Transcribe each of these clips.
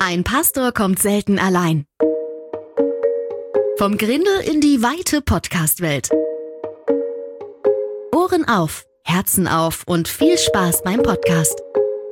Ein Pastor kommt selten allein. Vom Grindel in die weite Podcast-Welt. Ohren auf, Herzen auf und viel Spaß beim Podcast.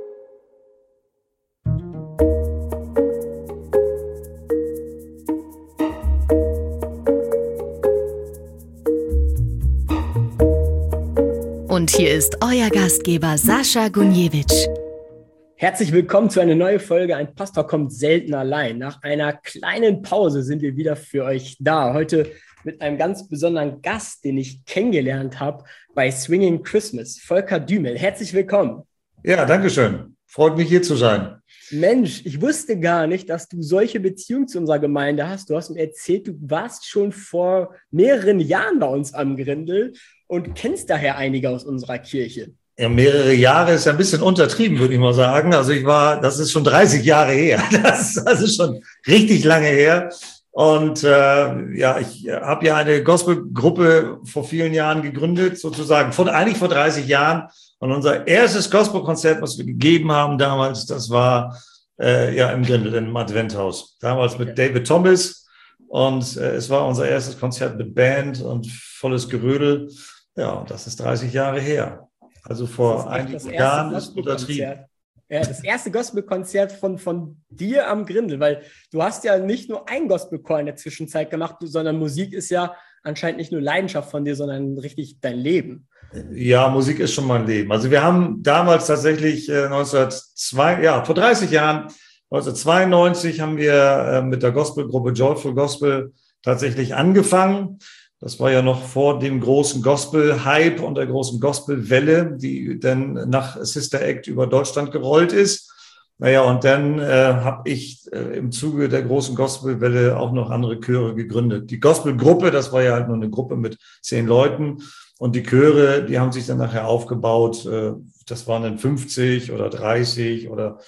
Und hier ist euer Gastgeber Sascha Gunjewitsch. Herzlich willkommen zu einer neuen Folge Ein Pastor kommt selten allein. Nach einer kleinen Pause sind wir wieder für euch da. Heute mit einem ganz besonderen Gast, den ich kennengelernt habe bei Swinging Christmas, Volker Dümel. Herzlich willkommen. Ja, danke schön. Freut mich, hier zu sein. Mensch, ich wusste gar nicht, dass du solche Beziehungen zu unserer Gemeinde hast. Du hast mir erzählt, du warst schon vor mehreren Jahren bei uns am Grindel und kennst daher einige aus unserer Kirche. Ja, mehrere Jahre ist ja ein bisschen untertrieben, würde ich mal sagen. Also das ist schon 30 Jahre her. Das ist schon richtig lange her. Und ich habe ja eine Gospelgruppe vor vielen Jahren gegründet, sozusagen, eigentlich vor 30 Jahren. Und unser erstes Gospelkonzert, was wir gegeben haben damals, das war im Grindel, im Adventhaus. Damals mit David Thomas. Und es war unser erstes Konzert mit Band und volles Gerödel. Ja, das ist 30 Jahre her. Also vor einigen Jahren ist untertrieben. Ja, das erste Gospelkonzert von dir am Grindel, weil du hast ja nicht nur ein Gospelchor in der Zwischenzeit gemacht, sondern Musik ist ja anscheinend nicht nur Leidenschaft von dir, sondern richtig dein Leben. Ja, Musik ist schon mein Leben. Also wir haben damals tatsächlich vor 30 Jahren, 1992 haben wir mit der Gospelgruppe Joyful Gospel tatsächlich angefangen. Das war ja noch vor dem großen Gospel-Hype und der großen Gospel-Welle, die dann nach Sister Act über Deutschland gerollt ist. Und dann habe ich im Zuge der großen Gospel-Welle auch noch andere Chöre gegründet. Die Gospel-Gruppe, das war ja halt nur eine Gruppe mit 10 Leuten. Und die Chöre, die haben sich dann nachher aufgebaut. Das waren dann 50 oder 30 oder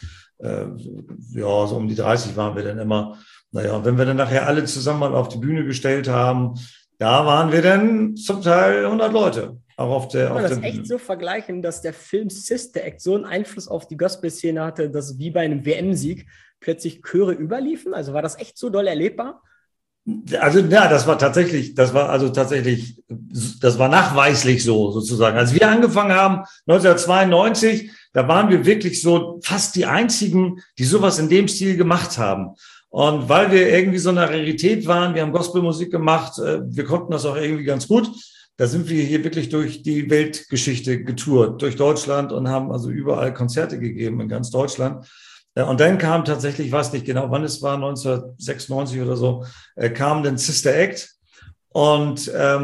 so um die 30 waren wir dann immer. Und wenn wir dann nachher alle zusammen mal auf die Bühne gestellt haben, da waren wir dann zum Teil 100 Leute. Auch auf der Kann man das echt so vergleichen, dass der Film Sister Act so einen Einfluss auf die Gospel-Szene hatte, dass wie bei einem WM-Sieg plötzlich Chöre überliefen? Also war das echt so doll erlebbar? Also ja, das war nachweislich so sozusagen. Als wir angefangen haben, 1992, da waren wir wirklich so fast die einzigen, die sowas in dem Stil gemacht haben. Und weil wir irgendwie so eine Rarität waren, wir haben Gospelmusik gemacht, wir konnten das auch irgendwie ganz gut. Da sind wir hier wirklich durch die Weltgeschichte getourt, durch Deutschland und haben also überall Konzerte gegeben in ganz Deutschland. Und dann kam tatsächlich, ich weiß nicht genau, wann es war, 1996 oder so, kam dann Sister Act. Und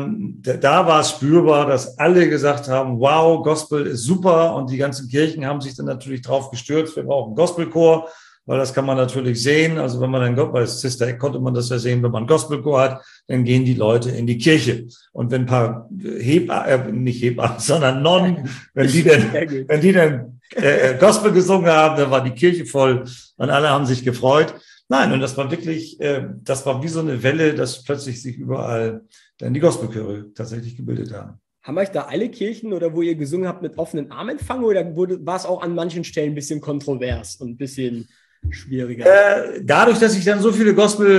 da war es spürbar, dass alle gesagt haben, wow, Gospel ist super. Und die ganzen Kirchen haben sich dann natürlich drauf gestürzt, wir brauchen einen Gospelchor. Weil das kann man natürlich sehen. Also wenn man bei Sister Act konnte man das ja sehen, wenn man einen Gospelchor hat, dann gehen die Leute in die Kirche. Und wenn ein paar nicht Hebammen, sondern Nonnen, wenn die dann Gospel gesungen haben, dann war die Kirche voll und alle haben sich gefreut. Nein, und das war wirklich, das war wie so eine Welle, dass plötzlich sich überall dann die Gospelchöre tatsächlich gebildet haben. Haben euch da alle Kirchen oder wo ihr gesungen habt mit offenen Armen empfangen oder war es auch an manchen Stellen ein bisschen kontrovers und ein bisschen schwieriger? Dadurch, dass ich dann so viel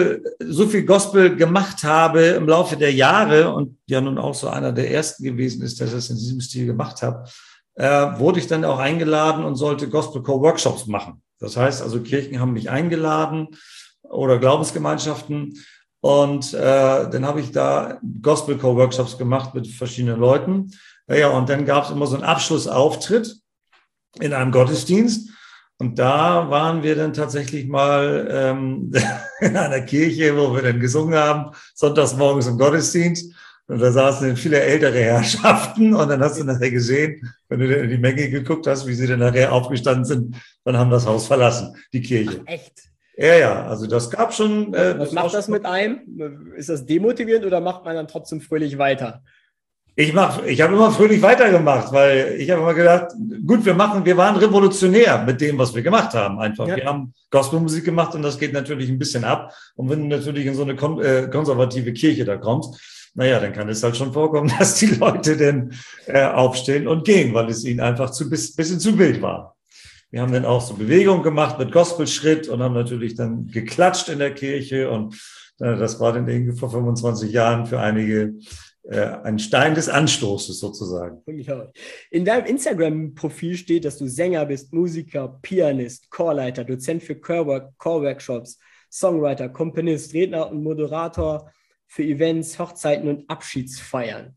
Gospel gemacht habe im Laufe der Jahre und ja nun auch so einer der ersten gewesen ist, der das in diesem Stil gemacht hat, wurde ich dann auch eingeladen und sollte Gospelchor-Workshops machen. Das heißt also, Kirchen haben mich eingeladen oder Glaubensgemeinschaften und dann habe ich da Gospelchor-Workshops gemacht mit verschiedenen Leuten. Und dann gab es immer so einen Abschlussauftritt in einem Gottesdienst. Und da waren wir dann tatsächlich mal in einer Kirche, wo wir dann gesungen haben, sonntags morgens im Gottesdienst. Und da saßen dann viele ältere Herrschaften. Und dann hast du nachher gesehen, wenn du dann in die Menge geguckt hast, wie sie dann nachher aufgestanden sind, dann haben das Haus verlassen, die Kirche. Ach, echt? Ja, also das gab schon. Was macht das mit einem? Ist das demotivierend oder macht man dann trotzdem fröhlich weiter? Ich habe immer fröhlich weitergemacht, weil ich habe immer gedacht, gut, wir waren revolutionär mit dem, was wir gemacht haben einfach. Ja. Wir haben Gospelmusik gemacht und das geht natürlich ein bisschen ab. Und wenn du natürlich in so eine konservative Kirche da kommst, dann kann es halt schon vorkommen, dass die Leute dann aufstehen und gehen, weil es ihnen einfach bisschen zu wild war. Wir haben dann auch so Bewegungen gemacht mit Gospelschritt und haben natürlich dann geklatscht in der Kirche. Und das war dann irgendwie vor 25 Jahren für einige ein Stein des Anstoßes sozusagen. In deinem Instagram-Profil steht, dass du Sänger bist, Musiker, Pianist, Chorleiter, Dozent für Chorworkshops, Songwriter, Komponist, Redner und Moderator für Events, Hochzeiten und Abschiedsfeiern.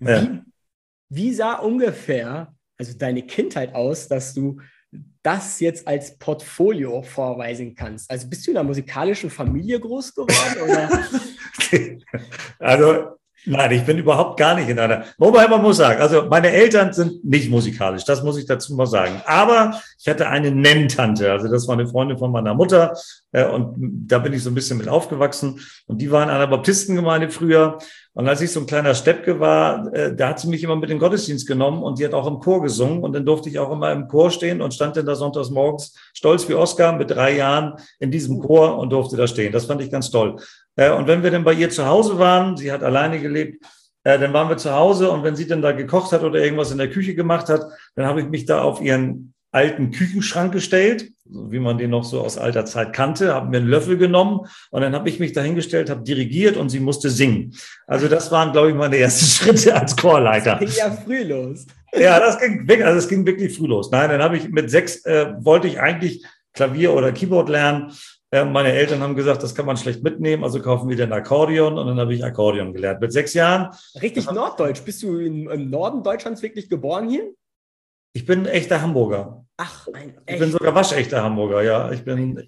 Wie sah ungefähr also deine Kindheit aus, dass du das jetzt als Portfolio vorweisen kannst? Also bist du in einer musikalischen Familie groß geworden? Oder? Also nein, ich bin überhaupt gar nicht in einer. Wobei man muss sagen, also meine Eltern sind nicht musikalisch, das muss ich dazu mal sagen. Aber ich hatte eine Nenntante, also das war eine Freundin von meiner Mutter und da bin ich so ein bisschen mit aufgewachsen und die war in einer Baptistengemeinde früher. Und als ich so ein kleiner Steppke war, da hat sie mich immer mit in den Gottesdienst genommen und die hat auch im Chor gesungen und dann durfte ich auch immer im Chor stehen und stand dann da sonntags morgens stolz wie Oskar mit 3 Jahren in diesem Chor und durfte da stehen. Das fand ich ganz toll. Und wenn wir dann bei ihr zu Hause waren, sie hat alleine gelebt, dann waren wir zu Hause und wenn sie dann da gekocht hat oder irgendwas in der Küche gemacht hat, dann habe ich mich da auf ihren alten Küchenschrank gestellt, wie man den noch so aus alter Zeit kannte, habe mir einen Löffel genommen und dann habe ich mich dahingestellt, habe dirigiert und sie musste singen. Also das waren, glaube ich, meine ersten Schritte als Chorleiter. Das ging ja früh los. Ja, das ging wirklich früh los. Nein, dann habe ich mit 6, wollte ich eigentlich Klavier oder Keyboard lernen. Meine Eltern haben gesagt, das kann man schlecht mitnehmen, also kaufen wir den Akkordeon und dann habe ich Akkordeon gelernt. Mit 6 Jahren. Richtig norddeutsch. Bist du im Norden Deutschlands wirklich geboren hier? Ich bin ein echter Hamburger. Ach, ich bin sogar waschechter Hamburger, ja. Ich glaube,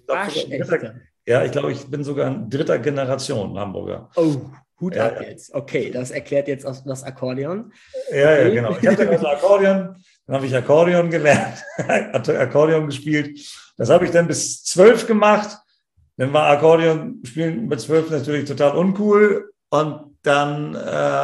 ich bin sogar in 3. Generation Hamburger. Oh, Hut ab jetzt. Okay, das erklärt jetzt auch das Akkordeon. Ja, genau. Ich hatte also Akkordeon, dann habe ich Akkordeon gelernt, Akkordeon gespielt. Das habe ich dann bis 12 gemacht. Dann war Akkordeon spielen mit 12 natürlich total uncool. Und dann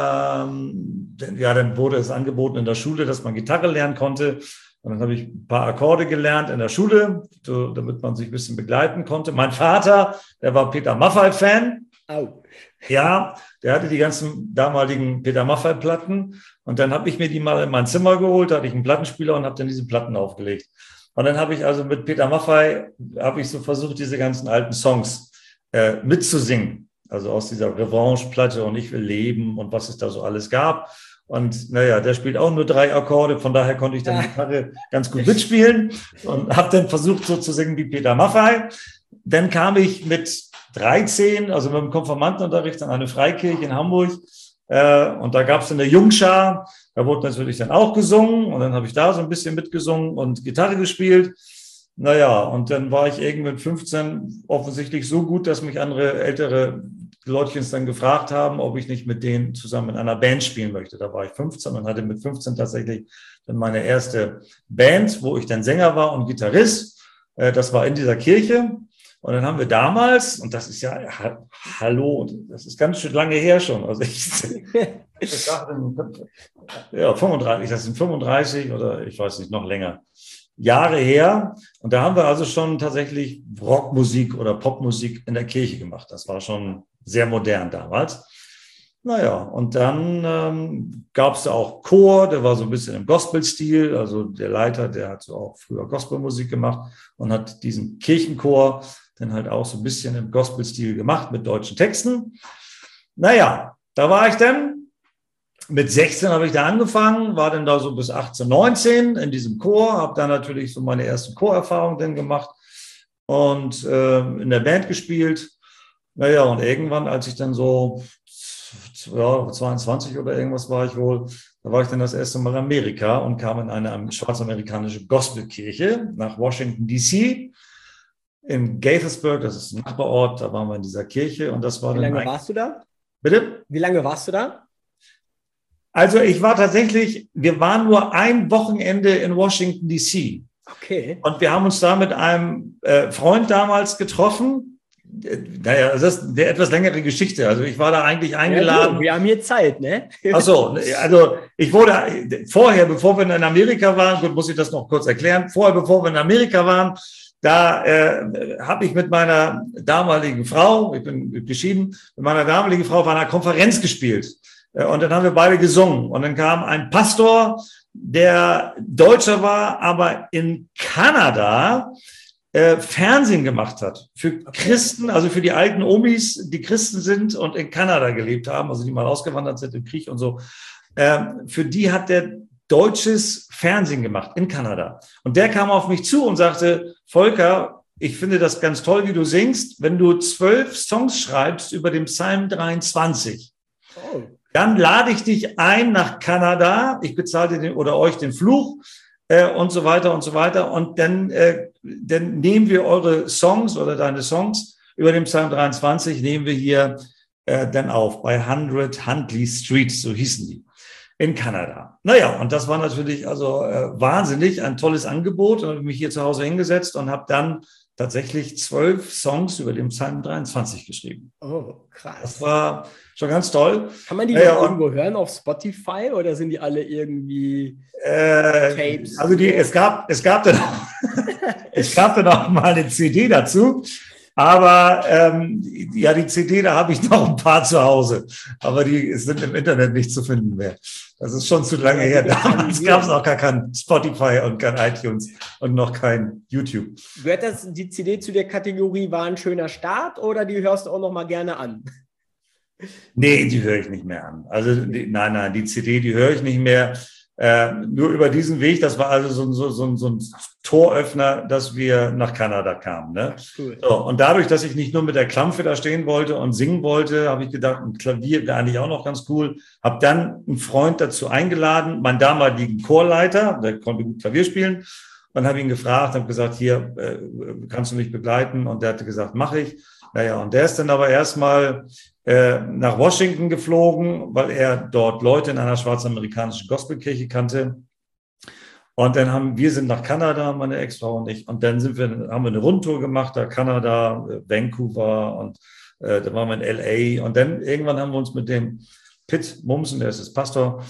wurde es angeboten in der Schule, dass man Gitarre lernen konnte. Und dann habe ich ein paar Akkorde gelernt in der Schule, damit man sich ein bisschen begleiten konnte. Mein Vater, der war Peter Maffay-Fan. Oh. Ja, der hatte die ganzen damaligen Peter Maffay-Platten. Und dann habe ich mir die mal in mein Zimmer geholt, da hatte ich einen Plattenspieler und habe dann diese Platten aufgelegt. Und dann habe ich also mit Peter Maffay, so versucht, diese ganzen alten Songs mitzusingen. Also aus dieser Revanche-Platte und Ich will leben und was es da so alles gab. Und der spielt auch nur 3 Akkorde, von daher konnte ich dann Gitarre ganz gut mitspielen und habe dann versucht, so zu singen wie Peter Maffay. Dann kam ich mit 13, also mit dem Konfirmandenunterricht an eine Freikirche in Hamburg und da gab es eine Jungschar, da wurde natürlich dann auch gesungen und dann habe ich da so ein bisschen mitgesungen und Gitarre gespielt. Und dann war ich irgendwann 15 offensichtlich so gut, dass mich andere ältere Leutchens dann gefragt haben, ob ich nicht mit denen zusammen in einer Band spielen möchte. Da war ich 15 und hatte mit 15 tatsächlich dann meine erste Band, wo ich dann Sänger war und Gitarrist. Das war in dieser Kirche. Und dann haben wir damals, und das ist das ist ganz schön lange her schon. Also ich dachte, 35, das sind 35 oder ich weiß nicht, noch länger. Jahre her. Und da haben wir also schon tatsächlich Rockmusik oder Popmusik in der Kirche gemacht. Das war schon sehr modern damals. Und dann gab es da auch Chor, der war so ein bisschen im Gospel-Stil. Also der Leiter, der hat so auch früher Gospelmusik gemacht und hat diesen Kirchenchor dann halt auch so ein bisschen im Gospel-Stil gemacht mit deutschen Texten. Da war ich dann. Mit 16 habe ich da angefangen, war dann da so bis 18, 19 in diesem Chor, habe dann natürlich so meine ersten Chorerfahrungen dann gemacht und in der Band gespielt. Und irgendwann, als ich dann so 22 oder irgendwas war ich wohl, da war ich dann das erste Mal in Amerika und kam in eine schwarzamerikanische Gospelkirche nach Washington, D.C. in Gaithersburg, das ist ein Nachbarort, da waren wir in dieser Kirche und das war dann. Wie lange warst du da? Bitte? Wie lange warst du da? Also wir waren nur ein Wochenende in Washington, D.C. Okay. Und wir haben uns da mit einem Freund damals getroffen. Das ist eine etwas längere Geschichte. Also ich war da eigentlich eingeladen. Ja, wir haben hier Zeit, ne? Ach so, also ich wurde vorher, bevor wir in Amerika waren, gut, muss ich das noch kurz erklären, bevor wir in Amerika waren, da habe ich mit meiner damaligen Frau, ich bin geschieden, mit meiner damaligen Frau auf einer Konferenz gespielt. Und dann haben wir beide gesungen. Und dann kam ein Pastor der Deutscher war, aber in Kanada Fernsehen gemacht hat. Für Christen, also für die alten Omis, die Christen sind und in Kanada gelebt haben, also die mal ausgewandert sind im Krieg und so. Für die hat der deutsches Fernsehen gemacht in Kanada. Und der kam auf mich zu und sagte, Volker, ich finde das ganz toll, wie du singst. Wenn du 12 Songs schreibst über den Psalm 23, dann lade ich dich ein nach Kanada. Ich bezahle dir oder euch den Flug und so weiter und so weiter. Und dann nehmen wir eure Songs oder deine Songs über den Psalm 23, nehmen wir hier dann auf bei 100 Huntley Street, so hießen die, in Kanada. Naja, und das war natürlich also wahnsinnig, ein tolles Angebot. Und habe mich hier zu Hause hingesetzt und habe dann tatsächlich 12 Songs über den Psalm 23 geschrieben. Oh, krass. Das war schon ganz toll. Kann man die noch irgendwo hören auf Spotify oder sind die alle irgendwie Tapes? Also es gab dann auch mal eine CD dazu. Aber ja, die CD, da habe ich noch ein paar zu Hause. Aber die sind im Internet nicht zu finden mehr. Das ist schon zu lange her. Damals gab es auch gar kein Spotify und kein iTunes und noch kein YouTube. Gehört die CD zu der Kategorie war ein schöner Start oder die hörst du auch noch mal gerne an? Nee, die höre ich nicht mehr an. Also nein, die CD, die höre ich nicht mehr. Nur über diesen Weg, das war also so ein Toröffner, dass wir nach Kanada kamen. Ne? Cool. So, und dadurch, dass ich nicht nur mit der Klampfe da stehen wollte und singen wollte, habe ich gedacht, ein Klavier wäre eigentlich auch noch ganz cool. Habe dann einen Freund dazu eingeladen, meinen damaligen Chorleiter, der konnte gut Klavier spielen. Dann habe ich ihn gefragt, habe gesagt, hier, kannst du mich begleiten? Und der hatte gesagt, mache ich. Naja, und der ist dann aber erstmal nach Washington geflogen, weil er dort Leute in einer schwarzamerikanischen Gospelkirche kannte. Und dann wir sind nach Kanada, meine Ex-Frau und ich, und dann haben wir eine Rundtour gemacht, da Kanada, Vancouver und da waren wir in LA. Und dann irgendwann haben wir uns mit dem Pitt Mumsen, der ist das Pastor,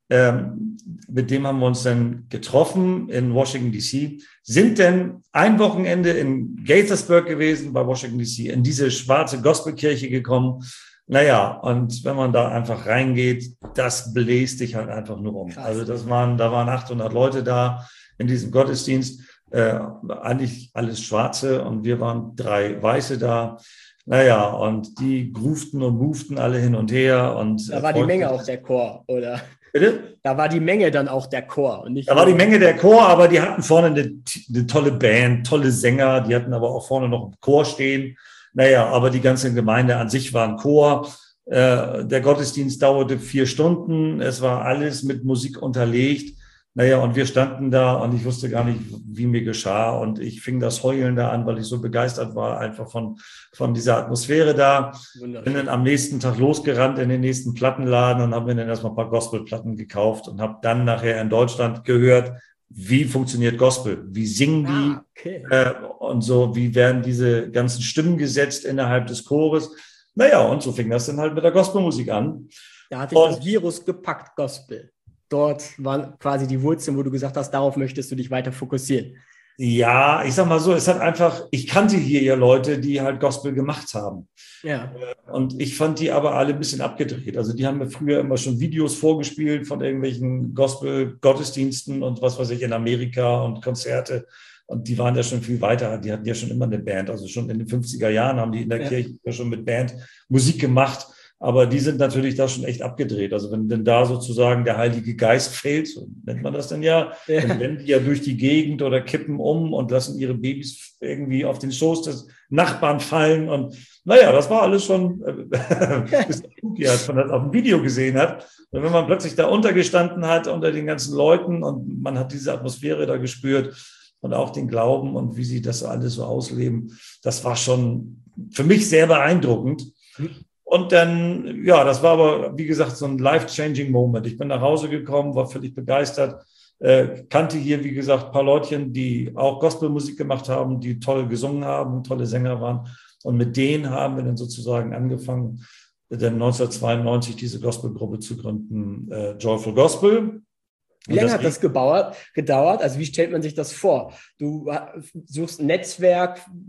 mit dem haben wir uns dann getroffen in Washington, D.C., sind dann ein Wochenende in Gaithersburg gewesen, bei Washington, D.C., in diese schwarze Gospelkirche gekommen. Naja, und wenn man da einfach reingeht, das bläst dich halt einfach nur um. Krass. Also da waren 800 Leute da in diesem Gottesdienst, eigentlich alles Schwarze und wir waren 3 Weiße da. Naja, und die groovten und movten alle hin und her. Und da war die Menge auch der Chor, oder? Bitte? Da war die Menge dann auch der Chor. Und nicht da war die Menge der Chor, aber die hatten vorne eine tolle Band, tolle Sänger, die hatten aber auch vorne noch einen Chor stehen. Naja, aber die ganze Gemeinde an sich war ein Chor. Der Gottesdienst dauerte 4 Stunden. Es war alles mit Musik unterlegt. Naja, und wir standen da und ich wusste gar nicht, wie mir geschah. Und ich fing das Heulen da an, weil ich so begeistert war, einfach von dieser Atmosphäre da. Bin dann am nächsten Tag losgerannt in den nächsten Plattenladen und habe mir dann erstmal ein paar Gospelplatten gekauft und habe dann nachher in Deutschland gehört, wie funktioniert Gospel? Wie singen die? Okay. Und so, wie werden diese ganzen Stimmen gesetzt innerhalb des Chores? Naja, und so fing das dann halt mit der Gospelmusik an. Da hatte ich das Virus gepackt, Gospel. Dort waren quasi die Wurzeln, wo du gesagt hast, darauf möchtest du dich weiter fokussieren. Ja, ich sag mal so, ich kannte hier ja Leute, die halt Gospel gemacht haben. Ja. Und ich fand die aber alle ein bisschen abgedreht. Also die haben mir früher immer schon Videos vorgespielt von irgendwelchen Gospel-Gottesdiensten und was weiß ich in Amerika und Konzerte. Und die waren ja schon viel weiter. Die hatten ja schon immer eine Band. Also schon in den 50er Jahren haben die in der Kirche ja schon mit Band Musik gemacht. Aber die sind natürlich da schon echt abgedreht. Also wenn denn da sozusagen der Heilige Geist fehlt, so nennt man das dann ja, dann rennen die ja durch die Gegend oder kippen um und lassen ihre Babys irgendwie auf den Schoß des Nachbarn fallen. Und naja, das war alles schon bisschen spooky, als man das auf dem Video gesehen hat. Und wenn man plötzlich da untergestanden hat unter den ganzen Leuten und man hat diese Atmosphäre da gespürt und auch den Glauben und wie sie das alles so ausleben, das war schon für mich sehr beeindruckend. Und dann, ja, das war aber, wie gesagt, so ein life-changing Moment. Ich bin nach Hause gekommen, war völlig begeistert, kannte hier, wie gesagt, ein paar Leutchen, die auch Gospelmusik gemacht haben, die toll gesungen haben, tolle Sänger waren. Und mit denen haben wir dann sozusagen angefangen, dann 1992 diese Gospelgruppe zu gründen, Joyful Gospel. Wie lange hat das gedauert? Also wie stellt man sich das vor? Du suchst ein Netzwerk,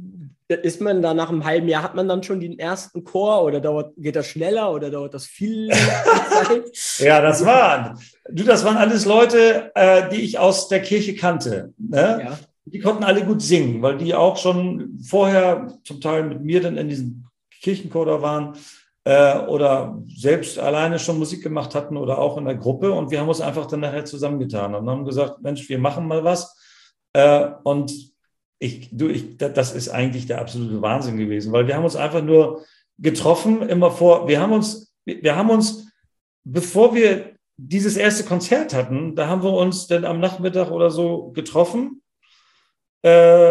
ist man da nach einem halben Jahr, hat man dann schon den ersten Chor oder geht das schneller oder dauert das viel Zeit? Ja, das waren alles Leute, die ich aus der Kirche kannte. Ne? Ja. Die konnten alle gut singen, weil die auch schon vorher zum Teil mit mir dann in diesem Kirchenchor da waren oder selbst alleine schon Musik gemacht hatten oder auch in der Gruppe. Und wir haben uns einfach dann nachher zusammengetan und haben gesagt, Mensch, wir machen mal was. Und das ist eigentlich der absolute Wahnsinn gewesen, weil wir haben uns einfach nur getroffen, wir haben uns, bevor wir dieses erste Konzert hatten, da haben wir uns dann am Nachmittag oder so getroffen. Ich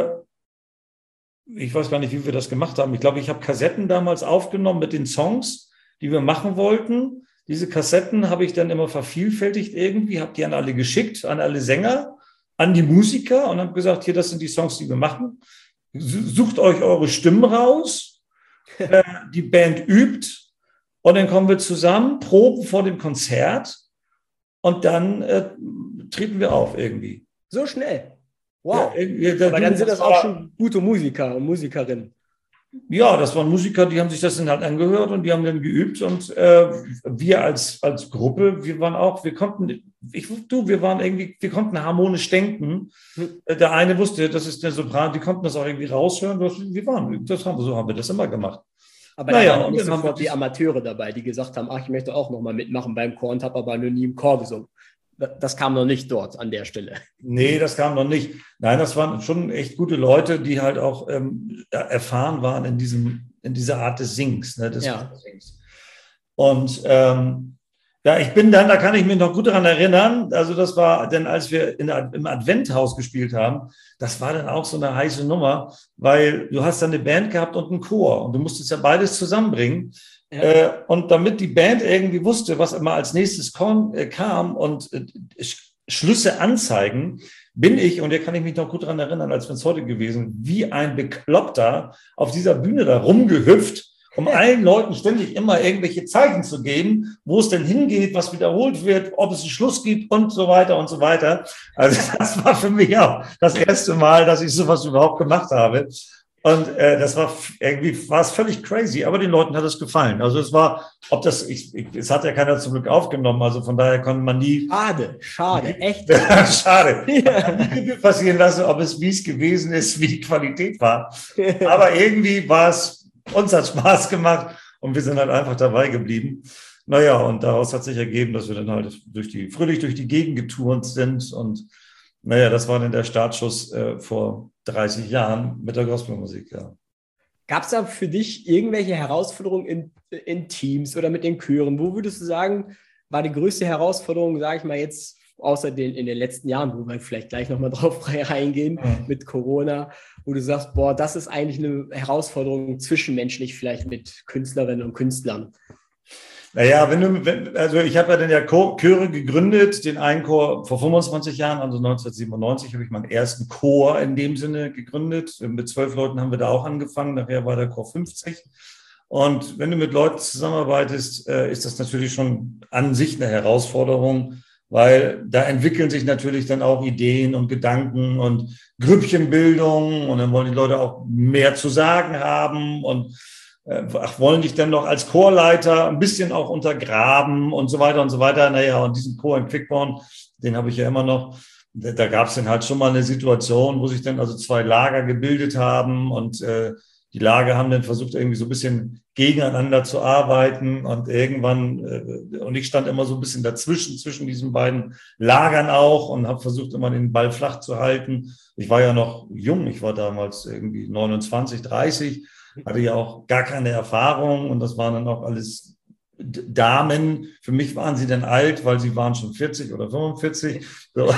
weiß gar nicht, wie wir das gemacht haben. Ich glaube, ich habe Kassetten damals aufgenommen mit den Songs, die wir machen wollten. Diese Kassetten habe ich dann immer vervielfältigt irgendwie, habe die an alle geschickt, an alle Sänger, an die Musiker und habe gesagt, hier, das sind die Songs, die wir machen. Sucht euch eure Stimmen raus, die Band übt und dann kommen wir zusammen, proben vor dem Konzert und dann treten wir auf irgendwie. So schnell? Wow. Ja, aber dann sind das auch schon gute Musiker und Musikerinnen. Ja, das waren Musiker, die haben sich das dann halt angehört und die haben dann geübt und wir als Gruppe, wir konnten harmonisch denken. Der eine wusste, das ist der Sopran, die konnten das auch irgendwie raushören. So haben wir das immer gemacht. Aber da waren nicht sofort die Amateure dabei, die gesagt haben, ich möchte auch nochmal mitmachen beim Chor und habe aber noch nie im Chor gesungen. Das kam noch nicht dort an der Stelle. Nee, das kam noch nicht. Nein, das waren schon echt gute Leute, die halt auch erfahren waren in dieser Art des Sings. Ne, Sings. Und ich bin dann, da kann ich mich noch gut daran erinnern, also das war dann, als wir im Adventhaus gespielt haben, das war dann auch so eine heiße Nummer, weil du hast dann eine Band gehabt und einen Chor und du musstest ja beides zusammenbringen. Ja. Und damit die Band irgendwie wusste, was immer als nächstes kam und Schlüsse anzeigen, bin ich, und da kann ich mich noch gut daran erinnern, als wenn es heute gewesen, wie ein Bekloppter auf dieser Bühne da rumgehüpft, um allen Leuten ständig immer irgendwelche Zeichen zu geben, wo es denn hingeht, was wiederholt wird, ob es einen Schluss gibt und so weiter und so weiter. Also das war für mich auch das erste Mal, dass ich sowas überhaupt gemacht habe. Und das war es völlig crazy, aber den Leuten hat es gefallen. Also es hat ja keiner zum Glück aufgenommen, also von daher konnte man nie. Schade, echt. Schade. Ja. Nie passieren lassen, wie es gewesen ist, wie die Qualität war. Aber irgendwie uns hat Spaß gemacht und wir sind halt einfach dabei geblieben. Naja, und daraus hat sich ergeben, dass wir dann halt fröhlich durch die Gegend geturnt sind und naja, das war dann der Startschuss vor 30 Jahren mit der Gospelmusik, ja. Gab es da für dich irgendwelche Herausforderungen in Teams oder mit den Chören? Wo würdest du sagen, war die größte Herausforderung, sage ich mal jetzt, außer in den letzten Jahren, wo wir vielleicht gleich nochmal drauf reingehen mit Corona, wo du sagst, das ist eigentlich eine Herausforderung zwischenmenschlich vielleicht mit Künstlerinnen und Künstlern? Naja, ich habe ja dann ja Chöre gegründet, den einen Chor vor 25 Jahren, also 1997 habe ich meinen ersten Chor in dem Sinne gegründet. Mit 12 Leuten haben wir da auch angefangen, nachher war der Chor 50. Und wenn du mit Leuten zusammenarbeitest, ist das natürlich schon an sich eine Herausforderung, weil da entwickeln sich natürlich dann auch Ideen und Gedanken und Grüppchenbildung und dann wollen die Leute auch mehr zu sagen haben und wollen dich dann noch als Chorleiter ein bisschen auch untergraben und so weiter und so weiter. Naja, und diesen Chor in Quickborn, den habe ich ja immer noch. Da gab es dann halt schon mal eine Situation, wo sich dann also zwei Lager gebildet haben und die Lager haben dann versucht, irgendwie so ein bisschen gegeneinander zu arbeiten und irgendwann, und ich stand immer so ein bisschen zwischen diesen beiden Lagern auch und habe versucht, immer den Ball flach zu halten. Ich war ja noch jung, ich war damals irgendwie 29, 30, hatte ja auch gar keine Erfahrung und das waren dann auch alles Damen. Für mich waren sie dann alt, weil sie waren schon 40 oder 45. So.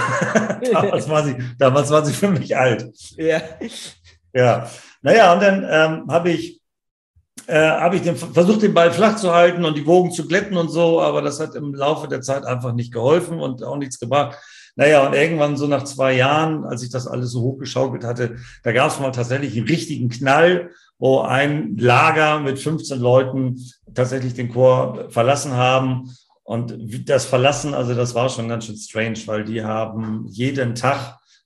damals waren sie für mich alt. Ja. Ja. Naja, und dann habe ich versucht, den Ball flach zu halten und die Wogen zu glätten und so, aber das hat im Laufe der Zeit einfach nicht geholfen und auch nichts gebracht. Naja, und irgendwann so nach 2 Jahren, als ich das alles so hochgeschaukelt hatte, da gab es mal tatsächlich einen richtigen Knall, wo ein Lager mit 15 Leuten tatsächlich den Chor verlassen haben. Und das Verlassen, also das war schon ganz schön strange, weil die haben jeden Tag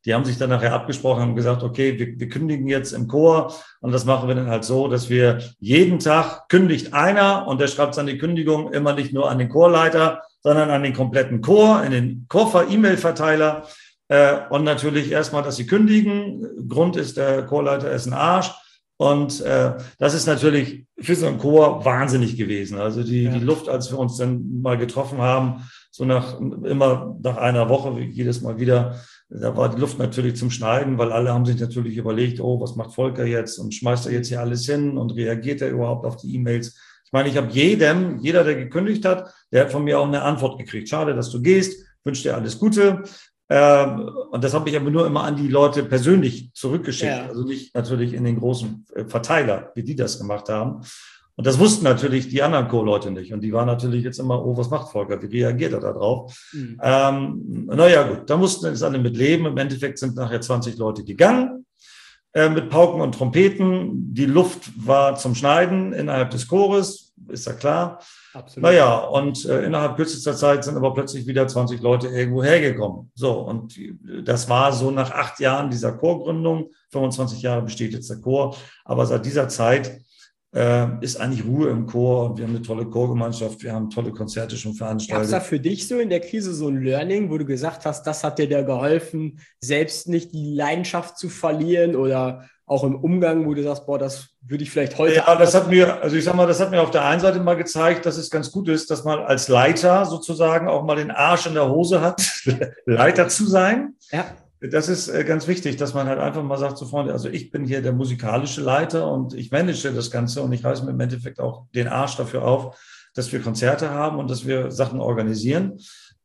die haben sich dann nachher abgesprochen, haben gesagt, okay, wir kündigen jetzt im Chor und das machen wir dann halt so, dass wir jeden Tag kündigt einer und der schreibt dann die Kündigung immer nicht nur an den Chorleiter, sondern an den kompletten Chor, in den Chor-E-Mail-Verteiler und natürlich erstmal, dass sie kündigen. Grund ist, der Chorleiter ist ein Arsch. Und das ist natürlich für so einen Chor wahnsinnig gewesen. Also die Luft, als wir uns dann mal getroffen haben, so immer nach einer Woche, jedes Mal wieder, da war die Luft natürlich zum Schneiden, weil alle haben sich natürlich überlegt, oh, was macht Volker jetzt und schmeißt er jetzt hier alles hin und reagiert er überhaupt auf die E-Mails? Ich meine, ich habe jeder, der gekündigt hat, der hat von mir auch eine Antwort gekriegt. Schade, dass du gehst, wünsche dir alles Gute. Und das habe ich aber nur immer an die Leute persönlich zurückgeschickt, also nicht natürlich in den großen Verteiler, wie die das gemacht haben. Und das wussten natürlich die anderen Co-Leute nicht. Und die waren natürlich jetzt immer, oh, was macht Volker? Wie reagiert er da drauf? Naja, gut, da mussten wir jetzt alle mit leben. Im Endeffekt sind nachher 20 Leute gegangen mit Pauken und Trompeten. Die Luft war zum Schneiden innerhalb des Chores, ist ja klar. Absolut. Naja, und innerhalb kürzester Zeit sind aber plötzlich wieder 20 Leute irgendwo hergekommen. So, und das war so nach 8 Jahren dieser Chorgründung. 25 Jahre besteht jetzt der Chor. Aber seit dieser Zeit ist eigentlich Ruhe im Chor und wir haben eine tolle Chorgemeinschaft, wir haben tolle Konzerte schon veranstaltet. Gab es da für dich so in der Krise so ein Learning, wo du gesagt hast, das hat dir da geholfen, selbst nicht die Leidenschaft zu verlieren oder auch im Umgang, wo du sagst, boah, das würde ich vielleicht heute... Ja, das hat mir, also ich sag mal, das hat mir auf der einen Seite mal gezeigt, dass es ganz gut ist, dass man als Leiter sozusagen auch mal den Arsch in der Hose hat, Leiter zu sein. Ja. Das ist ganz wichtig, dass man halt einfach mal sagt, so Freunde, also ich bin hier der musikalische Leiter und ich manage das Ganze und ich reiße mir im Endeffekt auch den Arsch dafür auf, dass wir Konzerte haben und dass wir Sachen organisieren.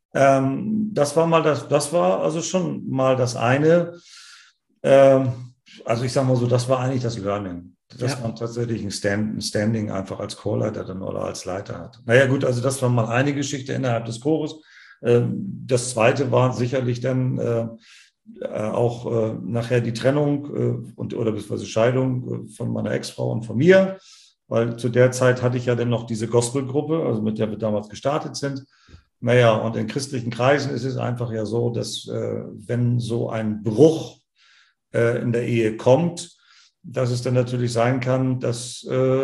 Das war also schon mal das eine. Also ich sage mal so, das war eigentlich das Learning, dass man tatsächlich ein Standing einfach als Chorleiter dann oder als Leiter hat. Naja gut, also das war mal eine Geschichte innerhalb des Chores. Das zweite war sicherlich dann auch nachher die Trennung oder beziehungsweise Scheidung von meiner Ex-Frau und von mir, weil zu der Zeit hatte ich ja dann noch diese Gospelgruppe, also mit der wir damals gestartet sind. Naja, und in christlichen Kreisen ist es einfach ja so, dass wenn so ein Bruch in der Ehe kommt, dass es dann natürlich sein kann, dass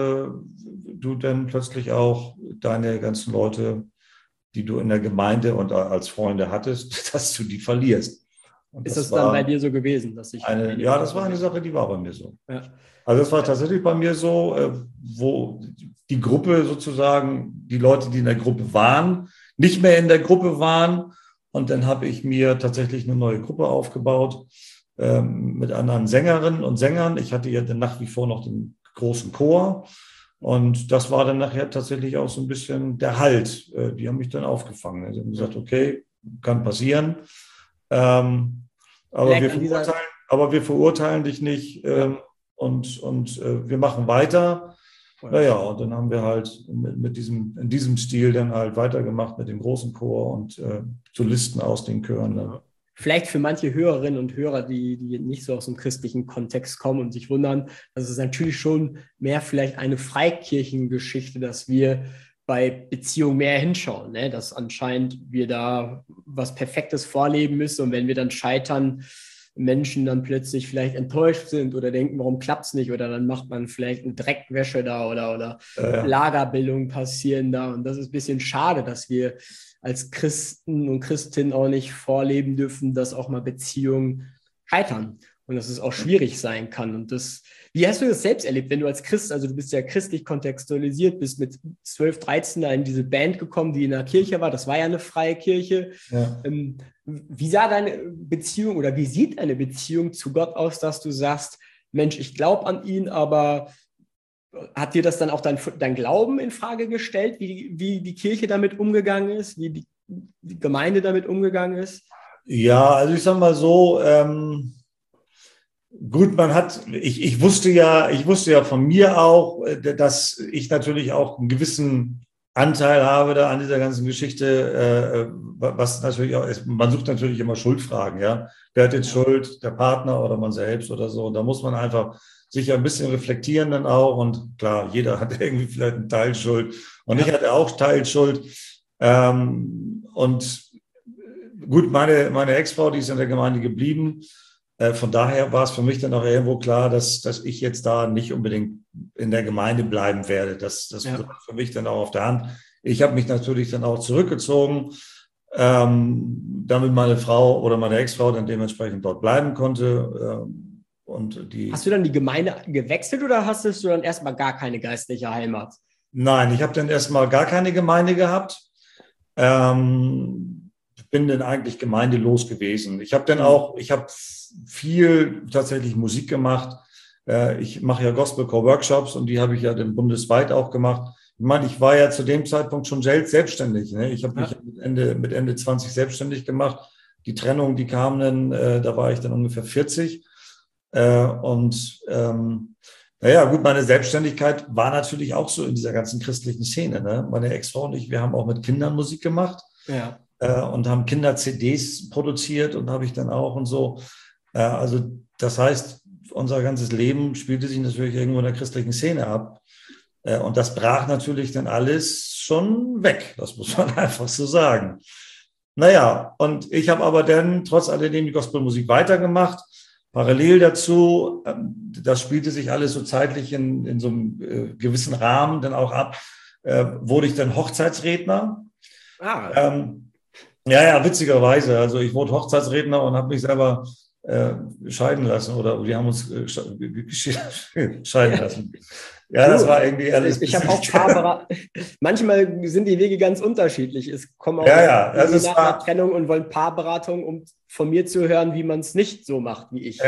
du dann plötzlich auch deine ganzen Leute, die du in der Gemeinde und als Freunde hattest, dass du die verlierst. Und ist das dann bei dir so gewesen? Dass ich ja, das war eine Sache, die war bei mir so. Ja. Also das war tatsächlich bei mir so, wo die Gruppe sozusagen, die Leute, die in der Gruppe waren, nicht mehr in der Gruppe waren. Und dann habe ich mir tatsächlich eine neue Gruppe aufgebaut mit anderen Sängerinnen und Sängern. Ich hatte ja dann nach wie vor noch den großen Chor. Und das war dann nachher tatsächlich auch so ein bisschen der Halt. Die haben mich dann aufgefangen. Sie haben gesagt, okay, kann passieren. Aber wir verurteilen dich nicht und wir machen weiter. Naja, und dann haben wir halt in diesem Stil dann halt weitergemacht mit dem großen Chor und Solisten aus den Chören. Ja. Vielleicht für manche Hörerinnen und Hörer, die nicht so aus dem christlichen Kontext kommen und sich wundern, das ist natürlich schon mehr vielleicht eine Freikirchengeschichte, dass wir bei Beziehungen mehr hinschauen, ne? Dass anscheinend wir da was Perfektes vorleben müssen und wenn wir dann scheitern, Menschen dann plötzlich vielleicht enttäuscht sind oder denken, warum klappt es nicht oder dann macht man vielleicht eine Dreckwäsche da oder Lagerbildung passieren da und das ist ein bisschen schade, dass wir als Christen und Christinnen auch nicht vorleben dürfen, dass auch mal Beziehungen scheitern und dass es auch schwierig sein kann. Und wie hast du das selbst erlebt, wenn du als Christ, also du bist ja christlich kontextualisiert, bist mit 12, 13 da in diese Band gekommen, die in der Kirche war, das war ja eine freie Kirche. Ja. Wie sah deine Beziehung oder wie sieht eine Beziehung zu Gott aus, dass du sagst, Mensch, ich glaube an ihn, aber hat dir das dann auch dein Glauben in Frage gestellt, wie die Kirche damit umgegangen ist, wie die Gemeinde damit umgegangen ist? Ja, also ich sage mal so, gut, ich wusste ja von mir auch, dass ich natürlich auch einen gewissen Anteil habe da an dieser ganzen Geschichte, was natürlich auch ist, man sucht natürlich immer Schuldfragen, ja. Wer hat jetzt Schuld, der Partner oder man selbst oder so? Und da muss man einfach sich ein bisschen reflektieren dann auch. Und klar, jeder hat irgendwie vielleicht einen Teil Schuld. Und ich hatte auch Teilschuld. Und gut, meine Ex-Frau, die ist in der Gemeinde geblieben. Von daher war es für mich dann auch irgendwo klar, dass ich jetzt da nicht unbedingt in der Gemeinde bleiben werde. Das war für mich dann auch auf der Hand. Ich habe mich natürlich dann auch zurückgezogen, damit meine Frau oder meine Ex-Frau dann dementsprechend dort bleiben konnte. Hast du dann die Gemeinde gewechselt oder hast du dann erstmal gar keine geistliche Heimat? Nein, ich habe dann erstmal gar keine Gemeinde gehabt. Bin dann eigentlich gemeindelos gewesen. Ich habe viel tatsächlich Musik gemacht. Ich mache ja Gospelcore-Workshops und die habe ich ja dann bundesweit auch gemacht. Ich meine, ich war ja zu dem Zeitpunkt schon selbstständig. Ne? Ich habe mich mit Ende 20 selbstständig gemacht. Die Trennung, die kam dann, da war ich dann ungefähr 40. Naja, gut, meine Selbstständigkeit war natürlich auch so in dieser ganzen christlichen Szene. Ne? Meine Ex-Frau und ich, wir haben auch mit Kindern Musik gemacht und haben Kinder-CDs produziert und habe ich dann auch und so. Also das heißt, unser ganzes Leben spielte sich natürlich irgendwo in der christlichen Szene ab. Und das brach natürlich dann alles schon weg. Das muss man einfach so sagen. Naja, und ich habe aber dann trotz alledem die Gospelmusik weitergemacht. Parallel dazu, das spielte sich alles so zeitlich in so einem gewissen Rahmen dann auch ab, wurde ich dann Hochzeitsredner. Witzigerweise. Also ich wurde Hochzeitsredner und habe mich selber scheiden lassen oder wir haben uns scheiden lassen. Ja, das war irgendwie alles. Ich habe auch manchmal sind die Wege ganz unterschiedlich. Es kommen auch also nach einer Trennung und wollen Paarberatung, um von mir zu hören, wie man es nicht so macht wie ich.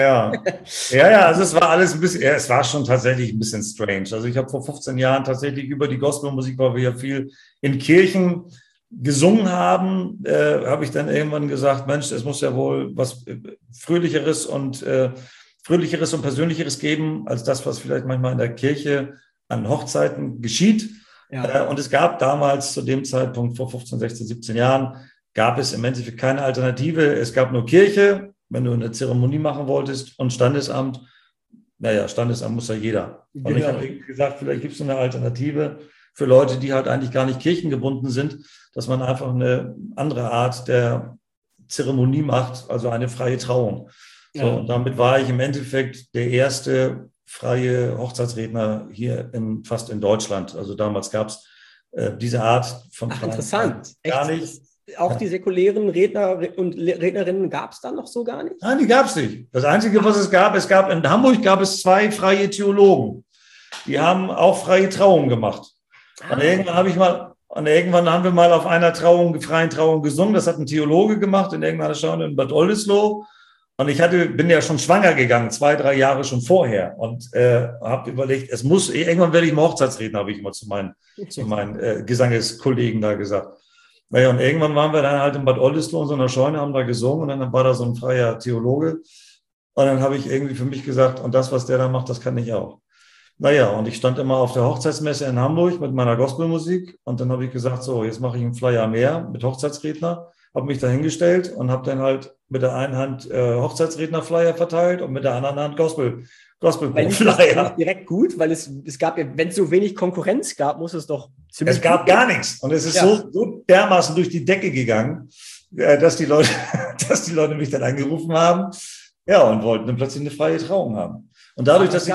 Also es war alles ein bisschen, es war schon tatsächlich ein bisschen strange. Also ich habe vor 15 Jahren tatsächlich über die Gospelmusik, weil wir ja viel in Kirchen gesungen haben, habe ich dann irgendwann gesagt, Mensch, es muss ja wohl was Fröhlicheres und Persönlicheres geben, als das, was vielleicht manchmal in der Kirche an Hochzeiten geschieht. Und es gab damals zu dem Zeitpunkt vor 15, 16, 17 Jahren, gab es im Endeffekt keine Alternative. Es gab nur Kirche, wenn du eine Zeremonie machen wolltest, und Standesamt. Naja, Standesamt muss ja jeder. Genau. Und ich habe gesagt, vielleicht gibt es eine Alternative für Leute, die halt eigentlich gar nicht kirchengebunden sind, dass man einfach eine andere Art der Zeremonie macht, also eine freie Trauung. So, und damit war ich im Endeffekt der erste freie Hochzeitsredner hier fast in Deutschland. Also damals gab es diese Art von freien interessant. Gar nicht. Auch die säkulären Redner und Rednerinnen gab es dann noch so gar nicht? Nein, die gab es nicht. Das Einzige, was es gab in Hamburg gab es 2 freie Theologen. Die haben auch freie Trauungen gemacht. Und irgendwann haben wir mal auf einer freien Trauung gesungen. Das hat ein Theologe gemacht in irgendeiner Stadt in Bad Oldesloe. Und ich bin ja schon schwanger gegangen, 2, 3 Jahre schon vorher. Und habe überlegt, irgendwann werde ich mal Hochzeitsredner, habe ich immer zu meinen Gesangeskollegen da gesagt. Naja, und irgendwann waren wir dann halt in Bad Oldesloe in so einer Scheune, haben da gesungen und dann war da so ein freier Theologe. Und dann habe ich irgendwie für mich gesagt, und das, was der da macht, das kann ich auch. Naja, und ich stand immer auf der Hochzeitsmesse in Hamburg mit meiner Gospelmusik und dann habe ich gesagt, so, jetzt mache ich einen Flyer mehr mit Hochzeitsredner, habe mich da hingestellt und habe dann halt mit der einen Hand Hochzeitsredner-Flyer verteilt und mit der anderen Hand Gospel-Flyer. Das direkt gut, weil es gab ja, wenn es so wenig Konkurrenz gab, muss es doch ziemlich. Es gab gar nichts und es ist so dermaßen durch die Decke gegangen, dass die Leute mich dann angerufen haben, und wollten dann plötzlich eine freie Trauung haben. Und dadurch, dass ich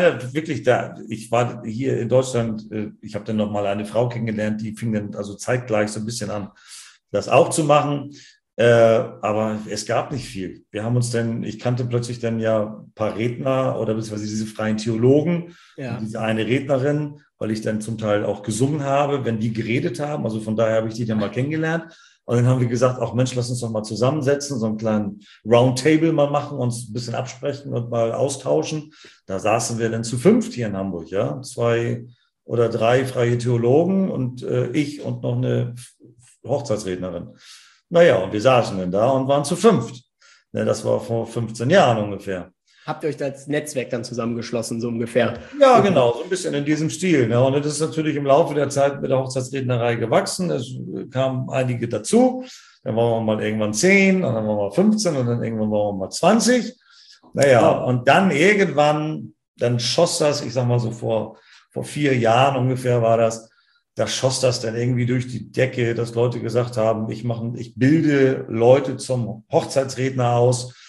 ich war hier in Deutschland, ich habe dann noch mal eine Frau kennengelernt, die fing dann also zeitgleich so ein bisschen an, das auch zu machen. Aber es gab nicht viel. Ich kannte plötzlich dann ja ein paar Redner oder beziehungsweise diese freien Theologen, und diese eine Rednerin, weil ich dann zum Teil auch gesungen habe, wenn die geredet haben. Also von daher habe ich die dann mal kennengelernt. Und dann haben wir gesagt, ach Mensch, lass uns doch mal zusammensetzen, so einen kleinen Roundtable mal machen, uns ein bisschen absprechen und mal austauschen. Da saßen wir dann zu 5 hier in Hamburg, 2 oder 3 freie Theologen und ich und noch eine Hochzeitsrednerin. Naja, und wir saßen dann da und waren zu 5. Das war vor 15 Jahren ungefähr. Habt ihr euch als Netzwerk dann zusammengeschlossen, so ungefähr? Ja, genau, so ein bisschen in diesem Stil. Und das ist natürlich im Laufe der Zeit mit der Hochzeitsrednerei gewachsen. Es kamen einige dazu. Dann waren wir mal irgendwann 10, und dann waren wir mal 15 und dann irgendwann waren wir mal 20. Naja, und dann irgendwann, dann schoss das, ich sag mal so vor 4 Jahren ungefähr war das, da schoss das dann irgendwie durch die Decke, dass Leute gesagt haben, ich bilde Leute zum Hochzeitsredner aus.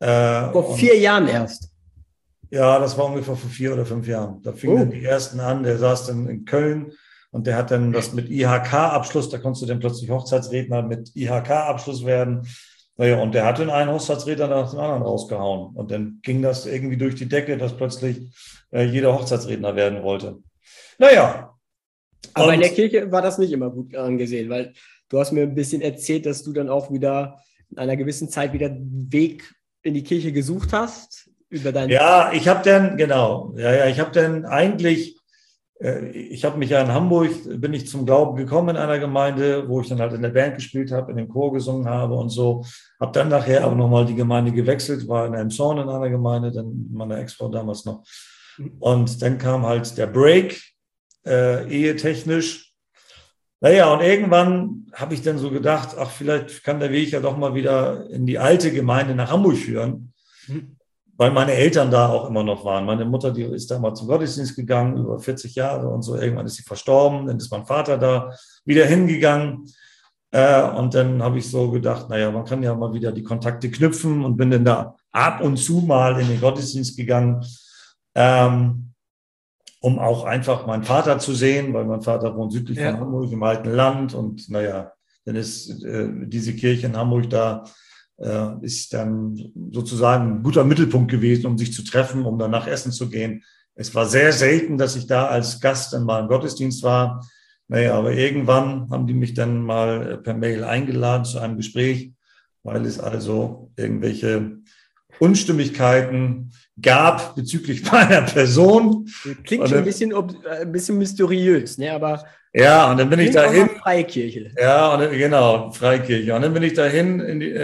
Vor 4 Jahren erst. Ja, das war ungefähr vor 4 oder 5 Jahren. Da fingen dann die ersten an, der saß dann in Köln und der hat dann das mit IHK-Abschluss, da konntest du dann plötzlich Hochzeitsredner mit IHK-Abschluss werden. Naja, und der hat dann einen Hochzeitsredner nach dem anderen rausgehauen. Und dann ging das irgendwie durch die Decke, dass plötzlich jeder Hochzeitsredner werden wollte. Naja. Aber in der Kirche war das nicht immer gut angesehen, weil du hast mir ein bisschen erzählt, dass du dann auch wieder in einer gewissen Zeit wieder den Weg in die Kirche gesucht hast. Ja, ich habe dann, genau, ich habe dann eigentlich, ich habe mich ja in Hamburg, bin ich zum Glauben gekommen in einer Gemeinde, wo ich dann halt in der Band gespielt habe, in dem Chor gesungen habe und so. Habe dann nachher aber nochmal die Gemeinde gewechselt, war in Elmshorn in einer Gemeinde, dann mit meiner Ex-Frau damals noch. Und dann kam halt der Break, ehetechnisch. Naja, und irgendwann habe ich dann so gedacht, ach, vielleicht kann der Weg ja doch mal wieder in die alte Gemeinde nach Hamburg führen. Weil meine Eltern da auch immer noch waren. Meine Mutter, die ist da mal zum Gottesdienst gegangen, über 40 Jahre und so. Irgendwann ist sie verstorben, dann ist mein Vater da wieder hingegangen. Und dann habe ich so gedacht, naja, man kann ja mal wieder die Kontakte knüpfen und bin dann da ab und zu mal in den Gottesdienst gegangen, um auch einfach meinen Vater zu sehen, weil mein Vater wohnt südlich von Hamburg im alten Land. Und naja, dann ist diese Kirche in Hamburg da, ist dann sozusagen ein guter Mittelpunkt gewesen, um sich zu treffen, um danach essen zu gehen. Es war sehr selten, dass ich da als Gast dann mal im Gottesdienst war. Naja, aber irgendwann haben die mich dann mal per Mail eingeladen zu einem Gespräch, weil es also irgendwelche Unstimmigkeiten gab bezüglich meiner Person. Klingt schon ein bisschen mysteriös, ne? Aber ja, und dann bin ich dahin. Freikirche. Ja, und, genau, Freikirche. Und dann bin ich dahin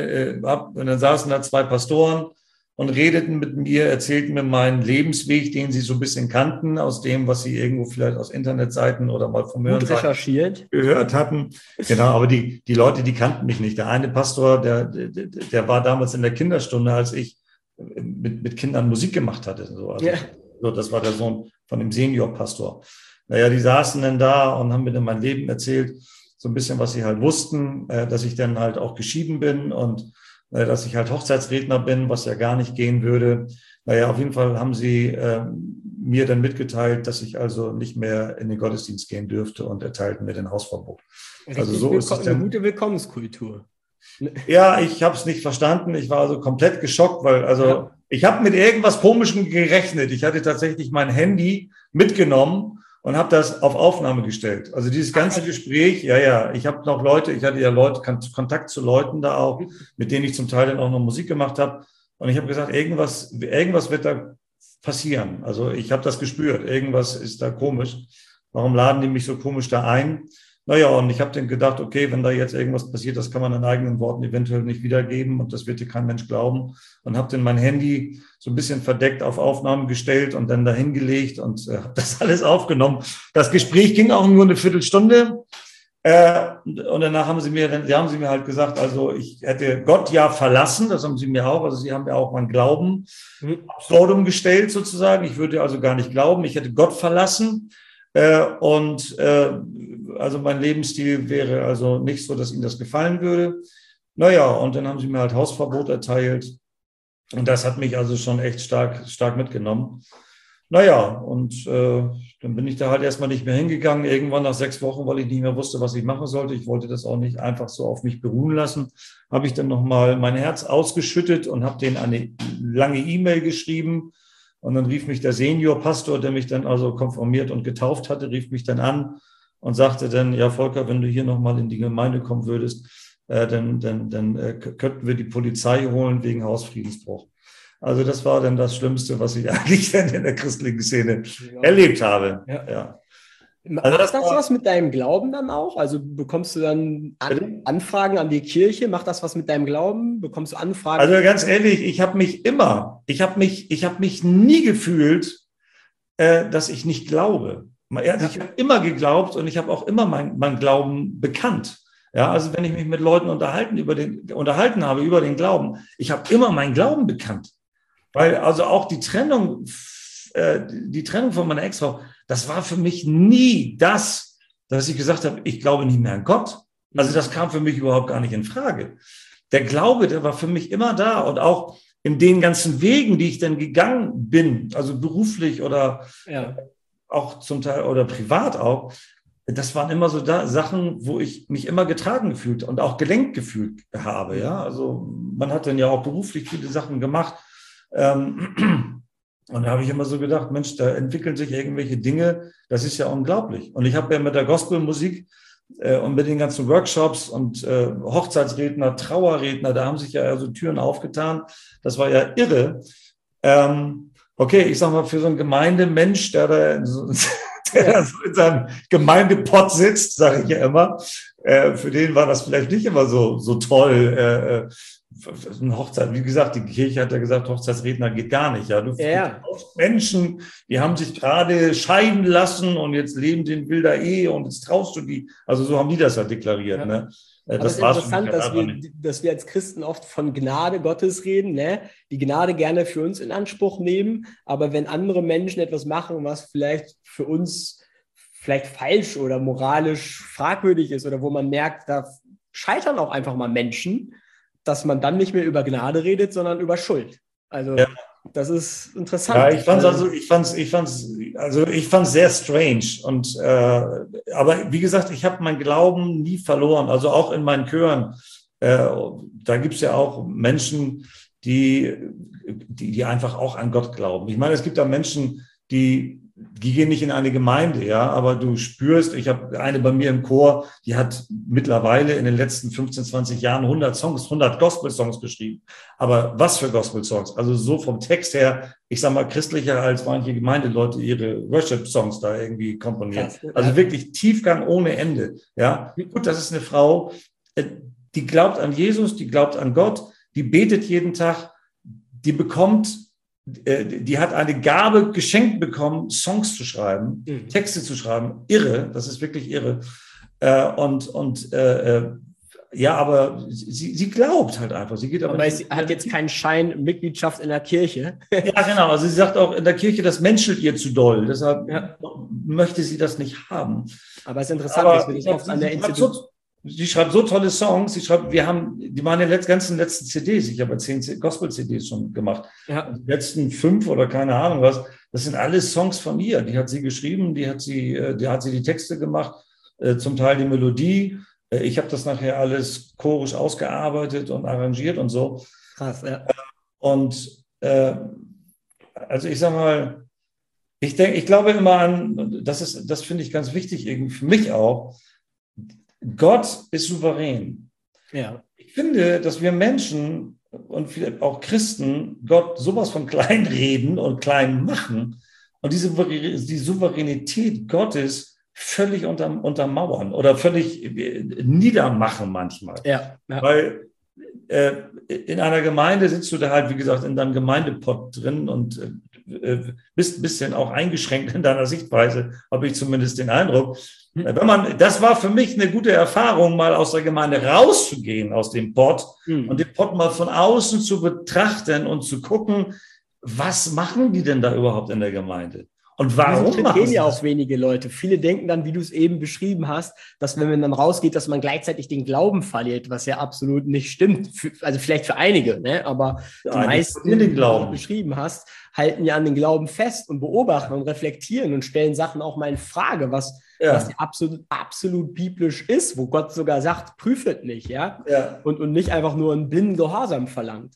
und dann saßen da 2 Pastoren und redeten mit mir, erzählten mir meinen Lebensweg, den sie so ein bisschen kannten, aus dem, was sie irgendwo vielleicht aus Internetseiten oder mal vom Hören recherchiert gehört hatten. Genau, aber die Leute, die kannten mich nicht. Der eine Pastor, der war damals in der Kinderstunde, als ich mit Kindern Musik gemacht hatte. So, also, so, das war der Sohn von dem Seniorpastor. Naja, die saßen dann da und haben mir dann mein Leben erzählt, so ein bisschen, was sie halt wussten, dass ich dann halt auch geschieden bin und dass ich halt Hochzeitsredner bin, was ja gar nicht gehen würde. Naja, auf jeden Fall haben sie mir dann mitgeteilt, dass ich also nicht mehr in den Gottesdienst gehen dürfte und erteilten mir den Hausverbot. Also so ist es eine gute Willkommenskultur. Ja, ich habe es nicht verstanden. Ich war also komplett geschockt, weil ich habe mit irgendwas Komischem gerechnet. Ich hatte tatsächlich mein Handy mitgenommen und habe das auf Aufnahme gestellt. Also dieses ganze Gespräch, ich habe noch Leute, ich hatte ja Kontakt zu Leuten da auch, mit denen ich zum Teil dann auch noch Musik gemacht habe. Und ich habe gesagt, irgendwas wird da passieren. Also ich habe das gespürt, irgendwas ist da komisch. Warum laden die mich so komisch da ein? Naja, und ich habe dann gedacht, okay, wenn da jetzt irgendwas passiert, das kann man in eigenen Worten eventuell nicht wiedergeben und das wird dir kein Mensch glauben. Und habe dann mein Handy so ein bisschen verdeckt auf Aufnahme gestellt und dann dahin gelegt und habe das alles aufgenommen. Das Gespräch ging auch nur eine Viertelstunde. Und danach haben sie mir halt gesagt, also ich hätte Gott ja verlassen, das haben sie mir auch, also sie haben mir auch meinen Glauben absurdum gestellt sozusagen. Ich würde also gar nicht glauben, ich hätte Gott verlassen. Also mein Lebensstil wäre also nicht so, dass ihnen das gefallen würde. Naja, und dann haben sie mir halt Hausverbot erteilt. Und das hat mich also schon echt stark mitgenommen. Naja, und dann bin ich da halt erstmal nicht mehr hingegangen. Irgendwann nach 6 Wochen, weil ich nicht mehr wusste, was ich machen sollte. Ich wollte das auch nicht einfach so auf mich beruhen lassen. Habe ich dann nochmal mein Herz ausgeschüttet und habe denen eine lange E-Mail geschrieben. Und dann rief mich der Seniorpastor, der mich dann also konfirmiert und getauft hatte, rief mich dann an und sagte dann, ja Volker, wenn du hier nochmal in die Gemeinde kommen würdest, dann könnten wir die Polizei holen wegen Hausfriedensbruch. Also das war dann das Schlimmste, was ich eigentlich in der christlichen Szene erlebt habe. Ja. Also macht das was mit deinem Glauben dann auch? Also bekommst du dann Anfragen an die Kirche? Macht das was mit deinem Glauben? Bekommst du Anfragen? Also ganz ehrlich, ich habe mich nie gefühlt, dass ich nicht glaube. Also ich habe immer geglaubt und ich habe auch immer mein Glauben bekannt. Ja, also wenn ich mich mit Leuten unterhalten habe über den Glauben, ich habe immer meinen Glauben bekannt. Weil also auch die Trennung von meiner Ex-Frau, das war für mich nie das, dass ich gesagt habe, ich glaube nicht mehr an Gott. Also das kam für mich überhaupt gar nicht in Frage. Der Glaube, der war für mich immer da. Und auch in den ganzen Wegen, die ich dann gegangen bin, also beruflich oder auch zum Teil oder privat auch, das waren immer so Sachen, wo ich mich immer getragen gefühlt und auch gelenkt gefühlt habe. Ja, also man hat dann ja auch beruflich viele Sachen gemacht. Und da habe ich immer so gedacht, Mensch, da entwickeln sich irgendwelche Dinge, das ist ja unglaublich. Und ich habe ja mit der Gospelmusik und mit den ganzen Workshops und Hochzeitsredner, Trauerredner, da haben sich ja so Türen aufgetan. Das war ja irre. Okay, ich sag mal, für so einen Gemeindemensch, der da so in seinem Gemeindepott sitzt, sage ich ja immer, für den war das vielleicht nicht immer so toll. Eine Hochzeit, wie gesagt, die Kirche hat ja gesagt, Hochzeitsredner geht gar nicht. Ja, du Menschen, die haben sich gerade scheiden lassen und jetzt leben die in wilder Ehe und jetzt traust du die. Also so haben die das ja deklariert. Ne? Aber es ist interessant, dass wir als Christen oft von Gnade Gottes reden, ne? Die Gnade gerne für uns in Anspruch nehmen, aber wenn andere Menschen etwas machen, was vielleicht für uns vielleicht falsch oder moralisch fragwürdig ist oder wo man merkt, da scheitern auch einfach mal Menschen, dass man dann nicht mehr über Gnade redet, sondern über Schuld. Also das ist interessant. Ja, ich fand's sehr strange. Und aber wie gesagt, ich habe meinen Glauben nie verloren. Also auch in meinen Chören. Da gibt's ja auch Menschen, die einfach auch an Gott glauben. Ich meine, es gibt da Menschen, die gehen nicht in eine Gemeinde, ja, aber du spürst, ich habe eine bei mir im Chor, die hat mittlerweile in den letzten 15, 20 Jahren 100 Gospel-Songs geschrieben. Aber was für Gospel-Songs? Also so vom Text her, ich sag mal, christlicher als manche Gemeindeleute ihre Worship-Songs da irgendwie komponieren. Also wirklich Tiefgang ohne Ende, ja. Gut, das ist eine Frau, die glaubt an Jesus, die glaubt an Gott, die betet jeden Tag, die hat eine Gabe geschenkt bekommen, Songs zu schreiben, Texte zu schreiben. Irre, das ist wirklich irre. Aber sie glaubt halt einfach. Sie geht aber sie hat jetzt keinen Schein Mitgliedschaft in der Kirche. Ja, genau. Also sie sagt auch, in der Kirche, das menschelt ihr zu doll. Deshalb möchte sie das nicht haben. Aber es ist interessant, dass wir das oft an der Institution... Sie schreibt so tolle Songs. Die waren in den ganzen letzten CDs. Ich habe 10 Gospel-CDs schon gemacht. Ja. Die letzten 5 oder keine Ahnung was. Das sind alles Songs von ihr. Die hat sie geschrieben. Die hat sie die Texte gemacht. Zum Teil die Melodie. Ich habe das nachher alles chorisch ausgearbeitet und arrangiert und so. Krass, ja. Und also ich sag mal, ich glaube immer an, das finde ich ganz wichtig irgendwie für mich auch. Gott ist souverän. Ja. Ich finde, dass wir Menschen und vielleicht auch Christen Gott sowas von klein reden und klein machen und die Souveränität Gottes völlig untermauern oder völlig niedermachen manchmal. Ja. Weil in einer Gemeinde sitzt du da halt, wie gesagt, in deinem Gemeindepott drin und bist ein bisschen auch eingeschränkt in deiner Sichtweise, habe ich zumindest den Eindruck. Das war für mich eine gute Erfahrung, mal aus der Gemeinde rauszugehen, aus dem Pott und den Pott mal von außen zu betrachten und zu gucken, was machen die denn da überhaupt in der Gemeinde? Und warum gehen ja auch wenige Leute. Viele denken dann, wie du es eben beschrieben hast, dass wenn man dann rausgeht, dass man gleichzeitig den Glauben verliert, was ja absolut nicht stimmt. Also vielleicht für einige, ne? Aber die meisten, die du beschrieben hast, halten ja an den Glauben fest und beobachten und reflektieren und stellen Sachen auch mal in Frage, was ja absolut biblisch ist, wo Gott sogar sagt, prüfet nicht, ja? Und nicht einfach nur einen blinden Gehorsam verlangt.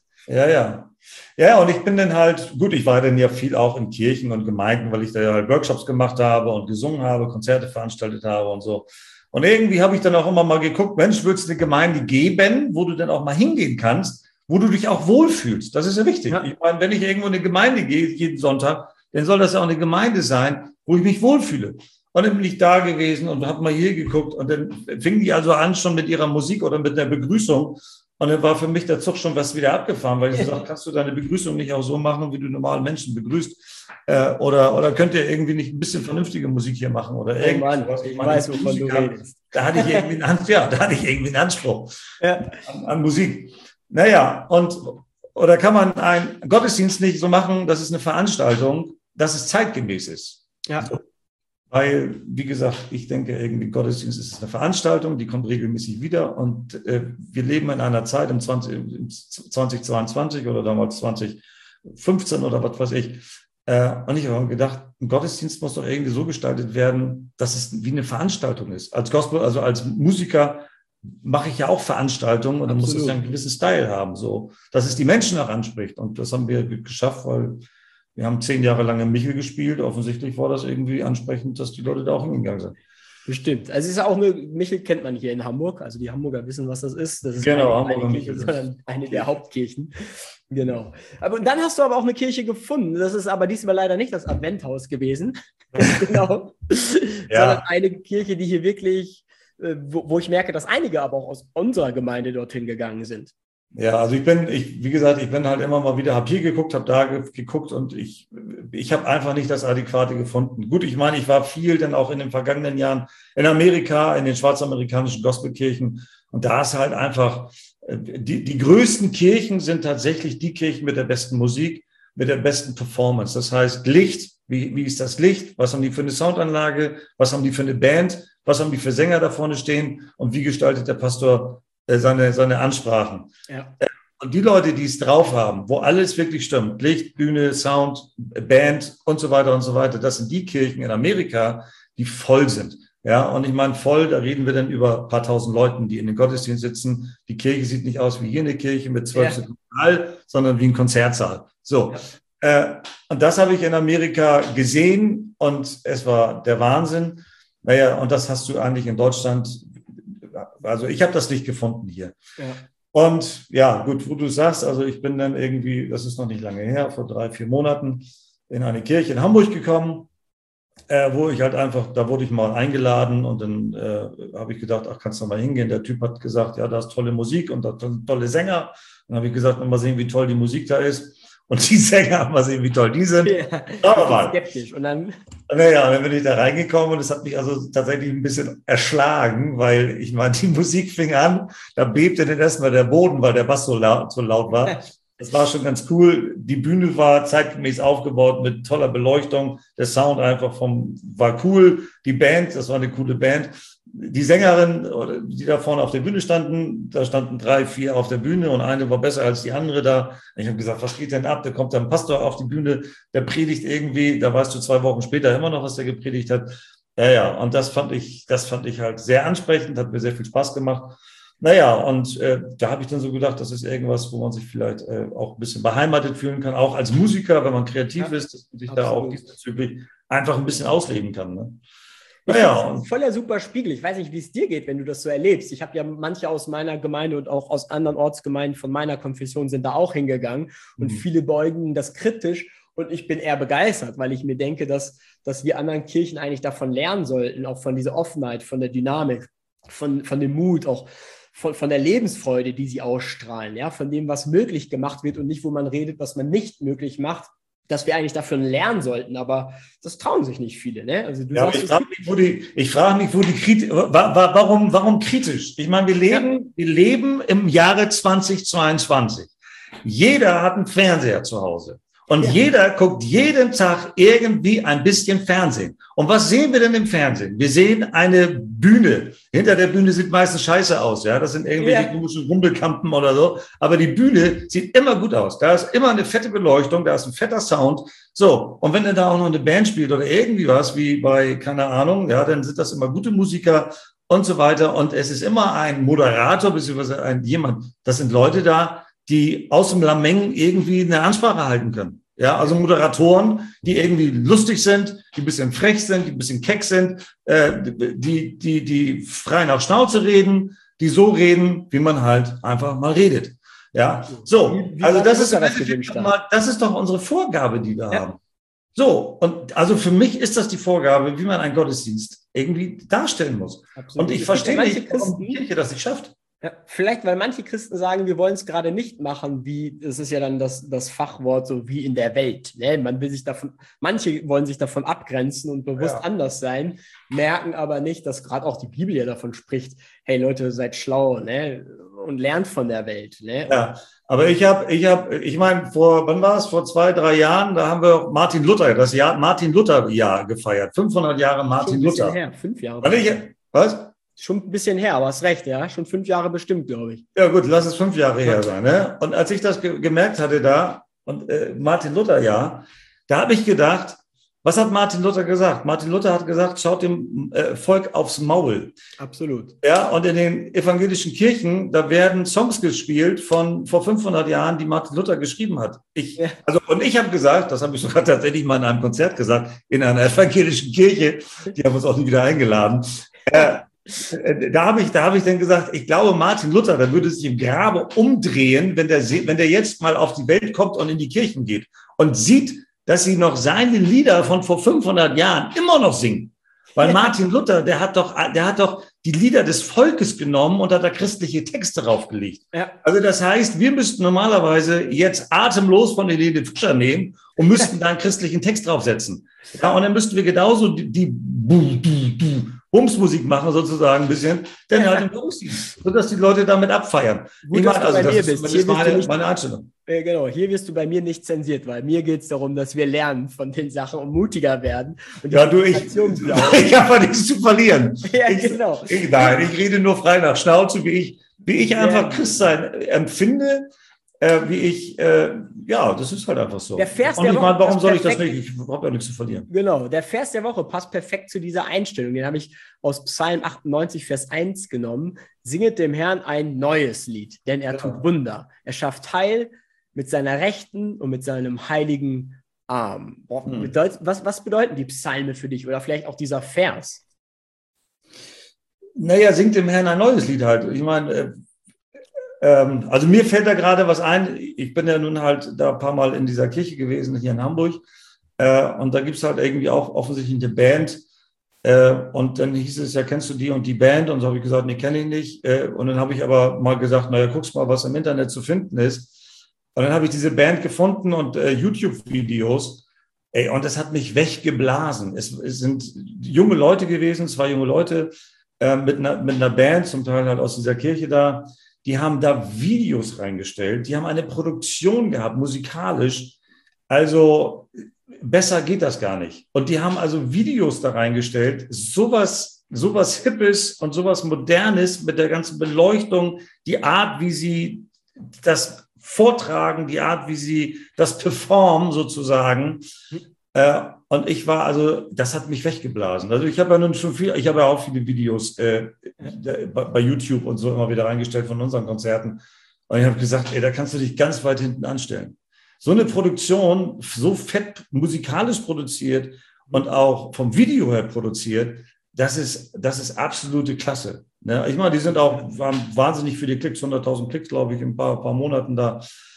Ja, und ich bin dann halt, gut, ich war dann ja viel auch in Kirchen und Gemeinden, weil ich da ja halt Workshops gemacht habe und gesungen habe, Konzerte veranstaltet habe und so. Und irgendwie habe ich dann auch immer mal geguckt, Mensch, würdest du eine Gemeinde geben, wo du dann auch mal hingehen kannst, wo du dich auch wohlfühlst. Das ist ja wichtig. Ja. Ich meine, wenn ich irgendwo in eine Gemeinde gehe, jeden Sonntag, dann soll das ja auch eine Gemeinde sein, wo ich mich wohlfühle. Und dann bin ich da gewesen und habe mal hier geguckt und dann fingen die also an schon mit ihrer Musik oder mit der Begrüßung. Und dann war für mich der Zug schon was wieder abgefahren, weil ich so sagte, kannst du deine Begrüßung nicht auch so machen, wie du normale Menschen begrüßt? Oder könnt ihr irgendwie nicht ein bisschen vernünftige Musik hier machen? Oder irgendwas? Ich weiß, wovon du redest. Da hatte ich irgendwie einen Anspruch an Musik. Naja, oder kann man einen Gottesdienst nicht so machen, dass es eine Veranstaltung, dass es zeitgemäß ist? Ja. Weil, wie gesagt, ich denke, irgendwie Gottesdienst ist eine Veranstaltung, die kommt regelmäßig wieder. Und wir leben in einer Zeit im 2022 oder damals 2015 oder was weiß ich. Und ich habe gedacht, ein Gottesdienst muss doch irgendwie so gestaltet werden, dass es wie eine Veranstaltung ist. Als Gospel, also als Musiker mache ich ja auch Veranstaltungen und dann muss es ja einen gewissen Style haben, so, dass es die Menschen auch anspricht. Und das haben wir geschafft, weil wir haben 10 Jahre lang im Michel gespielt. Offensichtlich war das irgendwie ansprechend, dass die Leute da auch hingegangen sind. Bestimmt. Also es ist ja auch Michel kennt man hier in Hamburg. Also die Hamburger wissen, was das ist. Das ist genau, keine Kirche, sondern eine der Hauptkirchen. Genau. Aber dann hast du aber auch eine Kirche gefunden. Das ist aber diesmal leider nicht das Adventhaus gewesen. Genau. Sondern eine Kirche, die hier wirklich, wo ich merke, dass einige aber auch aus unserer Gemeinde dorthin gegangen sind. Ja, also wie gesagt, ich bin halt immer mal wieder, habe hier geguckt, habe da geguckt und ich habe einfach nicht das Adäquate gefunden. Gut, ich meine, ich war viel dann auch in den vergangenen Jahren in Amerika, in den schwarzamerikanischen Gospelkirchen und da ist halt einfach, die größten Kirchen sind tatsächlich die Kirchen mit der besten Musik, mit der besten Performance. Das heißt, Licht, wie ist das Licht? Was haben die für eine Soundanlage? Was haben die für eine Band? Was haben die für Sänger da vorne stehen? Und wie gestaltet der Pastor seine Ansprachen. Ja. Und die Leute, die es drauf haben, wo alles wirklich stimmt, Licht, Bühne, Sound, Band und so weiter, das sind die Kirchen in Amerika, die voll sind. Ja, und ich meine voll, da reden wir dann über ein paar tausend Leuten, die in den Gottesdienst sitzen. Die Kirche sieht nicht aus wie hier eine Kirche mit 12 Saal, sondern wie ein Konzertsaal. So. Ja. Und das habe ich in Amerika gesehen und es war der Wahnsinn. Naja, und das hast du eigentlich in Deutschland. Also ich habe das nicht gefunden hier. Ja. Und ja, gut, wo du sagst, also ich bin dann irgendwie, das ist noch nicht lange her, vor 3-4 Monaten in eine Kirche in Hamburg gekommen, wo ich halt einfach, da wurde ich mal eingeladen und dann habe ich gedacht, ach, kannst du mal hingehen? Der Typ hat gesagt, ja, da ist tolle Musik und da sind tolle Sänger. Dann habe ich gesagt, mal sehen, wie toll die Musik da ist. Und die Sänger, mal sehen, wie toll die sind. Ja, aber skeptisch. Und dann? Naja, dann bin ich da reingekommen und es hat mich also tatsächlich ein bisschen erschlagen, weil ich meine, die Musik fing an, da bebte dann erstmal der Boden, weil der Bass so laut war. Das war schon ganz cool. Die Bühne war zeitgemäß aufgebaut mit toller Beleuchtung. Der Sound einfach war cool. Die Band, das war eine coole Band. Die Sängerin, die da vorne auf der Bühne standen, da standen 3, 4 auf der Bühne und eine war besser als die andere da. Ich habe gesagt, was geht denn ab? Da kommt dann ein Pastor auf die Bühne, der predigt irgendwie, da weißt du 2 Wochen später immer noch, was der gepredigt hat. Ja, und das fand ich halt sehr ansprechend, hat mir sehr viel Spaß gemacht. Naja, und da habe ich dann so gedacht, das ist irgendwas, wo man sich vielleicht auch ein bisschen beheimatet fühlen kann, auch als Musiker, wenn man kreativ ist, dass man sich da auch diesbezüglich einfach ein bisschen ausleben kann. Ne? Ja, voller super Spiegel. Ich weiß nicht, wie es dir geht, wenn du das so erlebst. Ich habe ja manche aus meiner Gemeinde und auch aus anderen Ortsgemeinden von meiner Konfession sind da auch hingegangen und viele beugen das kritisch und ich bin eher begeistert, weil ich mir denke, dass wir anderen Kirchen eigentlich davon lernen sollten, auch von dieser Offenheit, von der Dynamik, von dem Mut, auch von der Lebensfreude, die sie ausstrahlen, ja, von dem, was möglich gemacht wird und nicht, wo man redet, was man nicht möglich macht, dass wir eigentlich dafür lernen sollten, aber das trauen sich nicht viele. Ne? Also du sagst, ich frage mich, wo die Kritik, warum kritisch? Ich meine, wir leben im Jahre 2022. Jeder hat einen Fernseher zu Hause. Und jeder guckt jeden Tag irgendwie ein bisschen Fernsehen. Und was sehen wir denn im Fernsehen? Wir sehen eine Bühne. Hinter der Bühne sieht meistens scheiße aus. Ja, das sind irgendwelche komischen Rumpelkampen oder so. Aber die Bühne sieht immer gut aus. Da ist immer eine fette Beleuchtung, da ist ein fetter Sound. So. Und wenn dann da auch noch eine Band spielt oder irgendwie was, wie bei, keine Ahnung, ja, dann sind das immer gute Musiker und so weiter. Und es ist immer ein Moderator, beziehungsweise jemand. Das sind Leute da, die aus dem Lameng irgendwie eine Ansprache halten können. Ja, also Moderatoren, die irgendwie lustig sind, die ein bisschen frech sind, die ein bisschen keck sind, die frei nach Schnauze reden, die so reden, wie man halt einfach mal redet. Ja, so. Also das ist doch unsere Vorgabe, die wir haben. So. Und also für mich ist das die Vorgabe, wie man einen Gottesdienst irgendwie darstellen muss. Absolut. Und ich verstehe nicht, warum die Kirche das nicht schafft. Ja, vielleicht, weil manche Christen sagen, wir wollen es gerade nicht machen, wie, das ist ja dann das Fachwort, so wie in der Welt. Ne? Manche wollen sich davon abgrenzen und bewusst anders sein, merken aber nicht, dass gerade auch die Bibel ja davon spricht, hey Leute, seid schlau, ne? Und lernt von der Welt. Ne? Ja, aber ich meine, wann war es? Vor 2, 3 Jahren, da haben wir Martin Luther, das Jahr Martin Luther-Jahr gefeiert. 500 Jahre Martin Luther. Schon ein bisschen her, 5 Jahre. Was? Schon ein bisschen her, aber hast recht, ja. Schon 5 Jahre bestimmt, glaube ich. Ja gut, lass es 5 Jahre her sein. Ne? Und als ich das gemerkt hatte da, und Martin Luther, ja, da habe ich gedacht, was hat Martin Luther gesagt? Martin Luther hat gesagt, schaut dem Volk aufs Maul. Absolut. Ja, und in den evangelischen Kirchen, da werden Songs gespielt von vor 500 Jahren, die Martin Luther geschrieben hat. Ich habe gesagt, das habe ich sogar tatsächlich mal in einem Konzert gesagt, in einer evangelischen Kirche, die haben uns auch nie wieder eingeladen. Da habe ich dann gesagt, ich glaube, Martin Luther, der würde sich im Grabe umdrehen, wenn der jetzt mal auf die Welt kommt und in die Kirchen geht und sieht, dass sie noch seine Lieder von vor 500 Jahren immer noch singen. Weil Martin Luther, der hat doch die Lieder des Volkes genommen und hat da christliche Texte draufgelegt. Ja. Also das heißt, wir müssten normalerweise jetzt atemlos von Helene Fischer nehmen und müssten da einen christlichen Text draufsetzen. Ja, und dann müssten wir genauso die Bumsmusik machen, sozusagen ein bisschen, dann halt im Gottesdienst, sodass die Leute damit abfeiern. Gut, ich meine, also das ist meine Einstellung. Genau, hier wirst du bei mir nicht zensiert, weil mir geht es darum, dass wir lernen von den Sachen und mutiger werden. Und ich habe aber nichts zu verlieren. Ja, genau. Ich rede nur frei nach Schnauze, wie ich einfach Christsein empfinde, das ist halt einfach so. Der Vers der Woche, warum soll ich das nicht? Ich habe ja nichts zu verlieren. Genau, der Vers der Woche passt perfekt zu dieser Einstellung. Den habe ich aus Psalm 98, Vers 1 genommen. Singet dem Herrn ein neues Lied, denn er tut Wunder. Er schafft Heil mit seiner Rechten und mit seinem heiligen Arm. Was bedeuten die Psalme für dich oder vielleicht auch dieser Vers? Naja, singt dem Herrn ein neues Lied halt. Ich meine, also mir fällt da gerade was ein. Ich bin ja nun halt da ein paar Mal in dieser Kirche gewesen, hier in Hamburg. Und da gibt es halt irgendwie auch offensichtlich eine Band. Und dann hieß es, ja, kennst du die und die Band? Und so habe ich gesagt, nee, kenne ich nicht. Und dann habe ich aber mal gesagt, naja, guck's mal, was im Internet zu finden ist. Und dann habe ich diese Band gefunden und YouTube-Videos. Und das hat mich weggeblasen. Es sind junge Leute gewesen, 2 junge Leute mit einer Band, zum Teil halt aus dieser Kirche da. Die haben da Videos reingestellt, die haben eine Produktion gehabt, musikalisch. Also besser geht das gar nicht. Und die haben also Videos da reingestellt, sowas Hippes und sowas Modernes mit der ganzen Beleuchtung, die Art, wie sie das vortragen, die Art, wie sie das performen sozusagen. Und das hat mich weggeblasen. Also ich habe ja auch viele Videos bei YouTube und so immer wieder reingestellt von unseren Konzerten. Und ich habe gesagt, da kannst du dich ganz weit hinten anstellen. So eine Produktion, so fett musikalisch produziert und auch vom Video her produziert, das ist absolute Klasse. Ne? Ich meine, waren wahnsinnig viele Klicks, 100.000 Klicks, glaube ich, in ein paar Monaten da.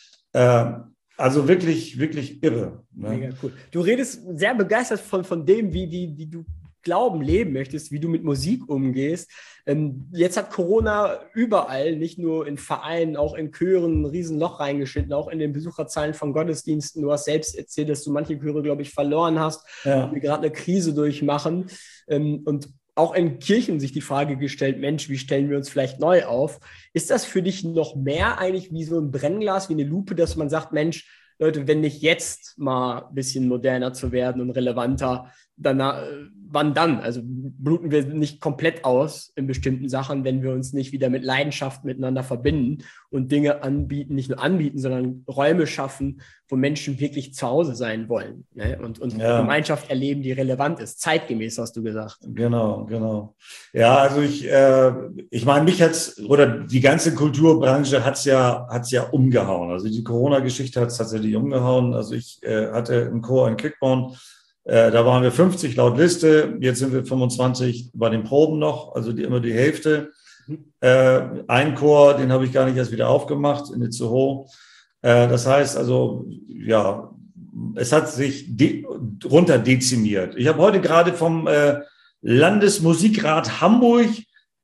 Also wirklich, wirklich irre. Ne? Mega cool. Du redest sehr begeistert von dem, wie du Glauben leben möchtest, wie du mit Musik umgehst. Jetzt hat Corona überall, nicht nur in Vereinen, auch in Chören, ein Riesenloch reingeschnitten, auch in den Besucherzahlen von Gottesdiensten. Du hast selbst erzählt, dass du manche Chöre, glaube ich, verloren hast, die gerade eine Krise durchmachen. Und auch in Kirchen sich die Frage gestellt, Mensch, wie stellen wir uns vielleicht neu auf? Ist das für dich noch mehr eigentlich wie so ein Brennglas, wie eine Lupe, dass man sagt, Mensch, Leute, wenn nicht jetzt mal ein bisschen moderner zu werden und relevanter, dann, wann dann? Also bluten wir nicht komplett aus in bestimmten Sachen, wenn wir uns nicht wieder mit Leidenschaft miteinander verbinden und Dinge anbieten, nicht nur anbieten, sondern Räume schaffen, wo Menschen wirklich zu Hause sein wollen, ne? Und Gemeinschaft erleben, die relevant ist, zeitgemäß, hast du gesagt. Genau. Ja, also ich meine, die ganze Kulturbranche hat's ja umgehauen. Also die Corona-Geschichte hat's tatsächlich umgehauen. Also ich hatte einen Chor in Quickborn. Da waren wir 50 laut Liste, jetzt sind wir 25 bei den Proben noch, also immer die Hälfte. Ein Chor, den habe ich gar nicht erst wieder aufgemacht in Itzehoe. Das heißt also, ja, es hat sich runter dezimiert. Ich habe heute gerade vom Landesmusikrat Hamburg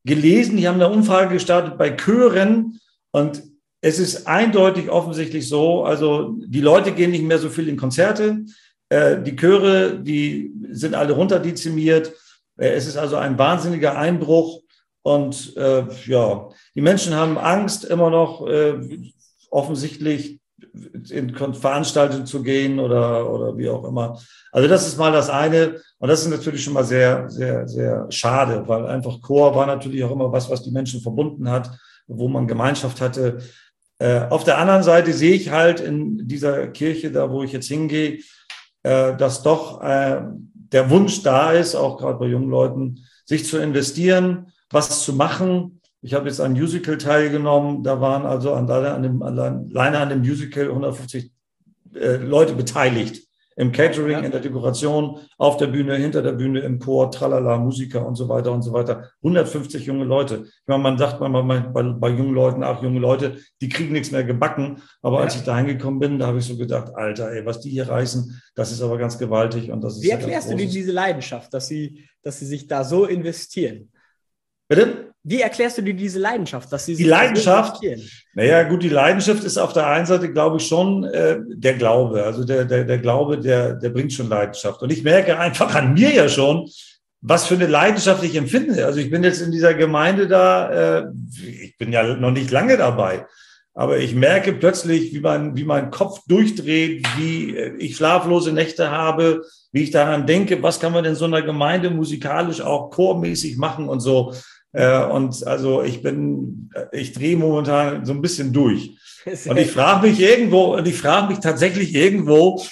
gelesen, die haben eine Umfrage gestartet bei Chören und es ist eindeutig offensichtlich so, also die Leute gehen nicht mehr so viel in Konzerte, die Chöre, die sind alle runterdezimiert, es ist also ein wahnsinniger Einbruch und ja, die Menschen haben Angst immer noch offensichtlich in Veranstaltungen zu gehen oder wie auch immer. Also das ist mal das eine und das ist natürlich schon mal sehr, sehr, sehr schade, weil einfach Chor war natürlich auch immer was die Menschen verbunden hat, wo man Gemeinschaft hatte. Auf der anderen Seite sehe ich halt in dieser Kirche, da wo ich jetzt hingehe, dass doch der Wunsch da ist, auch gerade bei jungen Leuten, sich zu investieren, was zu machen. Ich habe jetzt an einem Musical teilgenommen, da waren also alleine an dem Musical 150 Leute beteiligt. Im Catering, in der Dekoration, auf der Bühne, hinter der Bühne, im Chor, tralala, Musiker und so weiter und so weiter. 150 junge Leute. Ich meine, man sagt manchmal bei jungen Leuten, ach, junge Leute, die kriegen nichts mehr gebacken. Aber als ich da hingekommen bin, da habe ich so gedacht, Alter, ey, was die hier reißen, das ist aber ganz gewaltig. Und das ist Wie erklärst du dir diese Leidenschaft, dass sie sich da so investieren? Bitte? Wie erklärst du dir diese Leidenschaft, dass sie sich die Leidenschaft? So investieren? Naja, gut, die Leidenschaft ist auf der einen Seite, glaube ich, schon der Glaube. Also der Glaube, der bringt schon Leidenschaft. Und ich merke einfach an mir ja schon, was für eine Leidenschaft ich empfinde. Also ich bin jetzt in dieser Gemeinde da, ich bin ja noch nicht lange dabei, aber ich merke plötzlich, wie mein Kopf durchdreht, wie ich schlaflose Nächte habe, wie ich daran denke, was kann man in so einer Gemeinde musikalisch auch chormäßig machen und so. Und also ich drehe momentan so ein bisschen durch. Und ich frage mich tatsächlich irgendwo,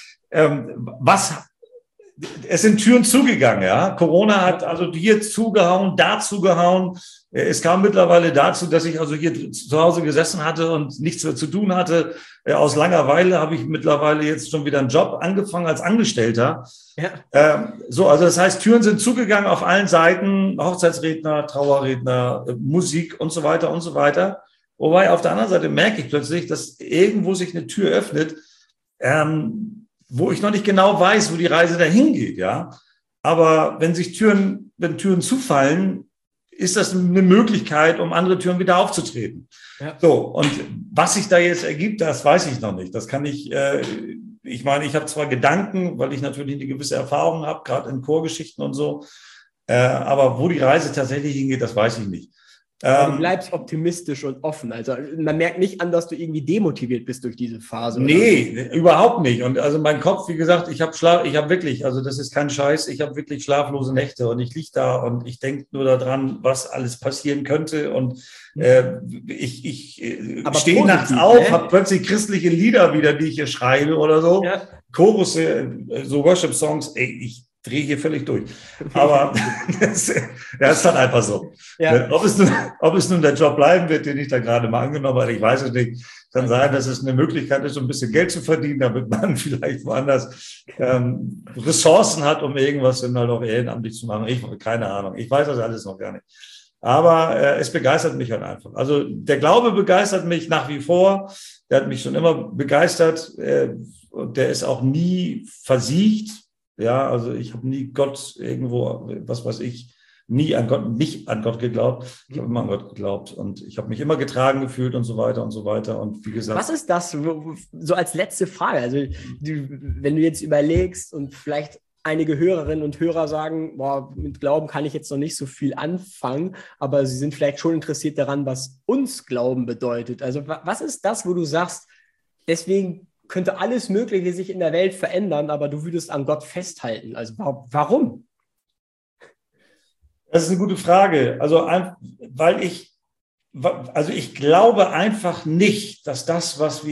es sind Türen zugegangen, ja. Corona hat also hier zugehauen, da zugehauen. Es kam mittlerweile dazu, dass ich also hier zu Hause gesessen hatte und nichts mehr zu tun hatte. Aus Langeweile habe ich mittlerweile jetzt schon wieder einen Job angefangen als Angestellter. Ja. Also das heißt, Türen sind zugegangen auf allen Seiten, Hochzeitsredner, Trauerredner, Musik und so weiter und so weiter. Wobei auf der anderen Seite merke ich plötzlich, dass irgendwo sich eine Tür öffnet, wo ich noch nicht genau weiß, wo die Reise dahin geht, ja. Aber wenn Türen zufallen, ist das eine Möglichkeit, um andere Türen wieder aufzutreten. Ja. So, und was sich da jetzt ergibt, das weiß ich noch nicht. Das kann ich meine, ich habe zwar Gedanken, weil ich natürlich eine gewisse Erfahrung habe, gerade in Chorgeschichten und so, aber wo die Reise tatsächlich hingeht, das weiß ich nicht. Du bleibst optimistisch und offen. Also man merkt nicht an, dass du irgendwie demotiviert bist durch diese Phase. Nee, überhaupt nicht. Und also mein Kopf, wie gesagt, ich habe wirklich, also das ist kein Scheiß, ich habe wirklich schlaflose Nächte und ich liege da und ich denke nur daran, was alles passieren könnte. Und ich stehe nachts auf, habe plötzlich christliche Lieder wieder, die ich hier schreibe oder so. Ja. Chorus, so Worship-Songs, ich drehe hier völlig durch. Aber das ist dann einfach so. Ja. Ob es nun der Job bleiben wird, den ich da gerade mal angenommen habe, ich weiß es nicht. Kann sein, dass es eine Möglichkeit ist, um ein bisschen Geld zu verdienen, damit man vielleicht woanders Ressourcen hat, um irgendwas dann halt auch ehrenamtlich zu machen. Keine Ahnung. Ich weiß das alles noch gar nicht. Aber es begeistert mich halt einfach. Also der Glaube begeistert mich nach wie vor. Der hat mich schon immer begeistert. Und der ist auch nie versiegt. Ja, also ich habe nie Gott irgendwo, was weiß ich, nicht an Gott geglaubt. Ich habe immer an Gott geglaubt und ich habe mich immer getragen gefühlt und so weiter und so weiter. Und wie gesagt. Was ist das, so als letzte Frage? Also wenn du jetzt überlegst und vielleicht einige Hörerinnen und Hörer sagen, boah, mit Glauben kann ich jetzt noch nicht so viel anfangen, aber sie sind vielleicht schon interessiert daran, was uns Glauben bedeutet. Also was ist das, wo du sagst, deswegen könnte alles Mögliche sich in der Welt verändern, aber du würdest an Gott festhalten. Also warum? Das ist eine gute Frage. Also, weil ich glaube einfach nicht, dass dass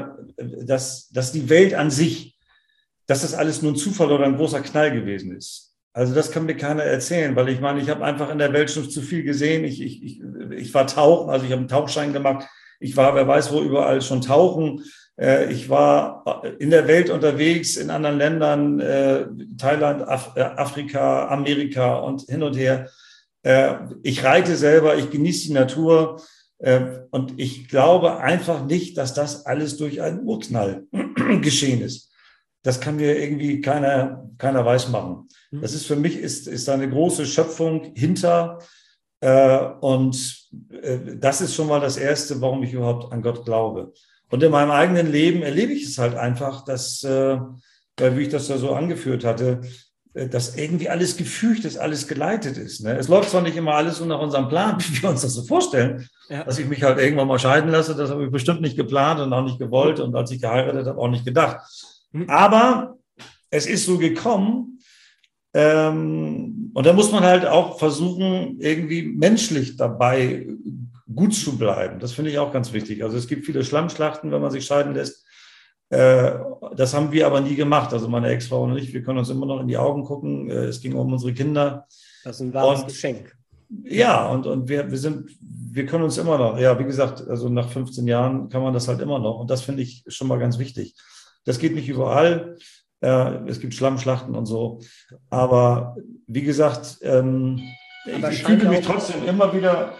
die Welt an sich, dass das alles nur ein Zufall oder ein großer Knall gewesen ist. Also das kann mir keiner erzählen, weil ich meine, ich habe einfach in der Welt schon zu viel gesehen. Ich war tauchen, also ich habe einen Tauchschein gemacht. Ich war, wer weiß wo, überall schon tauchen. Ich war in der Welt unterwegs, in anderen Ländern, Thailand, Afrika, Amerika und hin und her. Ich reite selber, ich genieße die Natur und ich glaube einfach nicht, dass das alles durch einen Urknall geschehen ist. Das kann mir irgendwie keiner weismachen. Das ist für mich ist da eine große Schöpfung hinter. Das ist schon mal das Erste, warum ich überhaupt an Gott glaube. Und in meinem eigenen Leben erlebe ich es halt einfach, dass, wie ich das ja so angeführt hatte, dass irgendwie alles gefügt ist, alles geleitet ist. Ne? Es läuft zwar nicht immer alles so nach unserem Plan, wie wir uns das so vorstellen, dass ich mich halt irgendwann mal scheiden lasse, das habe ich bestimmt nicht geplant und auch nicht gewollt und als ich geheiratet habe, auch nicht gedacht. Aber es ist so gekommen und da muss man halt auch versuchen, irgendwie menschlich dabei gut zu bleiben. Das finde ich auch ganz wichtig. Also es gibt viele Schlammschlachten, wenn man sich scheiden lässt. Das haben wir aber nie gemacht, also meine Ex-Frau und ich, wir können uns immer noch in die Augen gucken, es ging um unsere Kinder. Das ist ein wahres Geschenk. Ja, und wir können uns immer noch, ja, wie gesagt, also nach 15 Jahren kann man das halt immer noch und das finde ich schon mal ganz wichtig. Das geht nicht überall, es gibt Schlammschlachten und so, aber wie gesagt, ich fühle mich trotzdem immer wieder,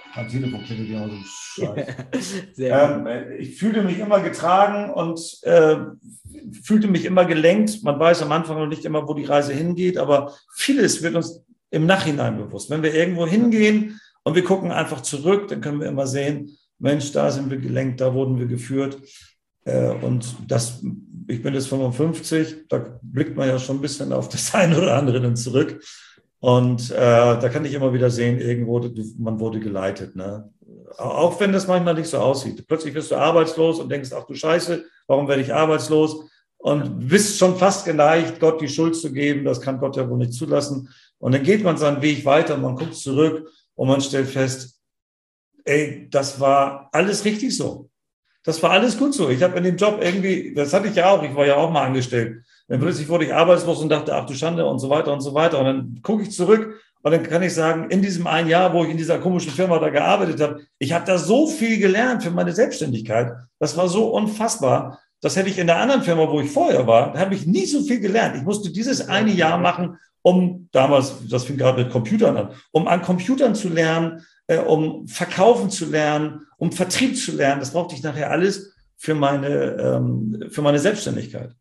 ich fühlte mich immer getragen und fühlte mich immer gelenkt. Man weiß am Anfang noch nicht immer, wo die Reise hingeht, aber vieles wird uns im Nachhinein bewusst. Wenn wir irgendwo hingehen und wir gucken einfach zurück, dann können wir immer sehen, Mensch, da sind wir gelenkt, da wurden wir geführt. Und ich bin jetzt 55, da blickt man ja schon ein bisschen auf das eine oder andere dann zurück. Und da kann ich immer wieder sehen, irgendwo, man wurde geleitet. Ne? Auch wenn das manchmal nicht so aussieht. Plötzlich wirst du arbeitslos und denkst, ach du Scheiße, warum werde ich arbeitslos? Und bist schon fast geneigt, Gott die Schuld zu geben. Das kann Gott ja wohl nicht zulassen. Und dann geht man seinen Weg weiter, man guckt zurück und man stellt fest, ey, das war alles richtig so. Das war alles gut so. Ich habe in dem Job irgendwie, das hatte ich ja auch, ich war ja auch mal angestellt. Dann plötzlich wurde ich arbeitslos und dachte, ach du Schande und so weiter und so weiter. Und dann gucke ich zurück und dann kann ich sagen, in diesem einen Jahr, wo ich in dieser komischen Firma da gearbeitet habe, ich habe da so viel gelernt für meine Selbstständigkeit. Das war so unfassbar. Das hätte ich in der anderen Firma, wo ich vorher war, da habe ich nie so viel gelernt. Ich musste dieses eine Jahr machen, um damals, das fing gerade mit Computern an, um an Computern zu lernen, um Verkaufen zu lernen, um Vertrieb zu lernen. Das brauchte ich nachher alles für meine Selbstständigkeit.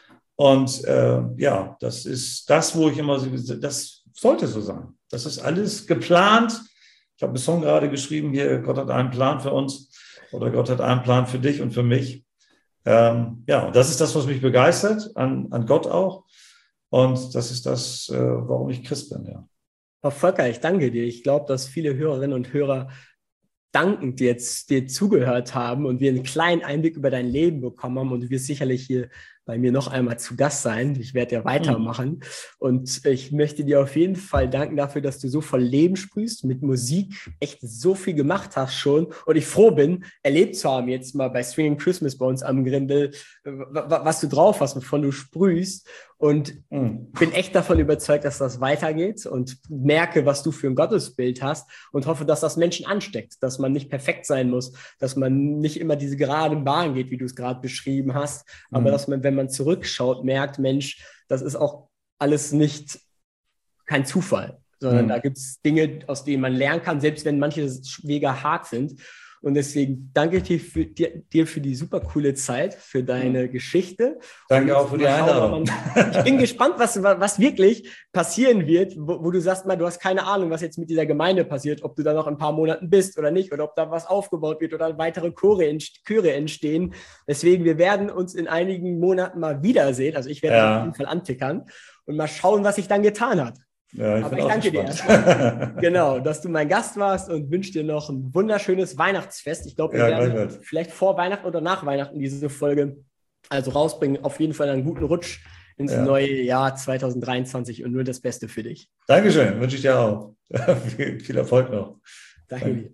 Und ja, das ist das, wo ich immer so, das sollte so sein. Das ist alles geplant. Ich habe einen Song gerade geschrieben hier, Gott hat einen Plan für uns oder Gott hat einen Plan für dich und für mich. Ja, und das ist das, was mich begeistert, an Gott auch. Und das ist das, warum ich Christ bin, ja. Frau Volker, ich danke dir. Ich glaube, dass viele Hörerinnen und Hörer dankend jetzt dir zugehört haben und wir einen kleinen Einblick über dein Leben bekommen haben und du wirst sicherlich hier bei mir noch einmal zu Gast sein. Ich werde ja weitermachen und ich möchte dir auf jeden Fall danken dafür, dass du so voll Leben sprühst, mit Musik echt so viel gemacht hast schon und ich froh bin, erlebt zu haben jetzt mal bei Swinging Christmas bei uns am Grindel, was du drauf hast, wovon du sprühst und bin echt davon überzeugt, dass das weitergeht und merke, was du für ein Gottesbild hast und hoffe, dass das Menschen ansteckt, dass man nicht perfekt sein muss, dass man nicht immer diese gerade Bahn geht, wie du es gerade beschrieben hast, aber dass man, wenn man zurückschaut, merkt, Mensch, das ist auch alles nicht kein Zufall, sondern da gibt es Dinge, aus denen man lernen kann, selbst wenn manche Wege hart sind. Und deswegen danke ich dir für die super coole Zeit, für deine Geschichte. Danke auch für die Einladung. Ich bin gespannt, was wirklich passieren wird, wo du sagst, du hast keine Ahnung, was jetzt mit dieser Gemeinde passiert, ob du da noch ein paar Monaten bist oder nicht, oder ob da was aufgebaut wird oder weitere Chöre entstehen. Deswegen, wir werden uns in einigen Monaten mal wiedersehen. Also ich werde auf jeden Fall antickern und mal schauen, was sich dann getan hat. Ja, aber ich danke dir erstmal. Genau, dass du mein Gast warst und wünsche dir noch ein wunderschönes Weihnachtsfest. Ich glaube, wir werden vielleicht vor Weihnachten oder nach Weihnachten diese Folge also rausbringen. Auf jeden Fall einen guten Rutsch ins neue Jahr 2023 und nur das Beste für dich. Dankeschön, wünsche ich dir auch. Viel Erfolg noch. Danke dir.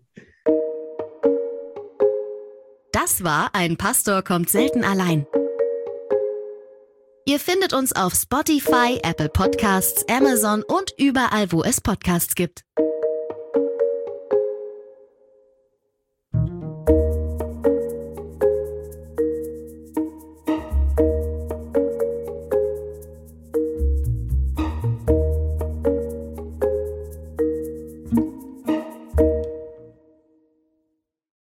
Das war Ein Pastor kommt selten allein. Ihr findet uns auf Spotify, Apple Podcasts, Amazon und überall, wo es Podcasts gibt.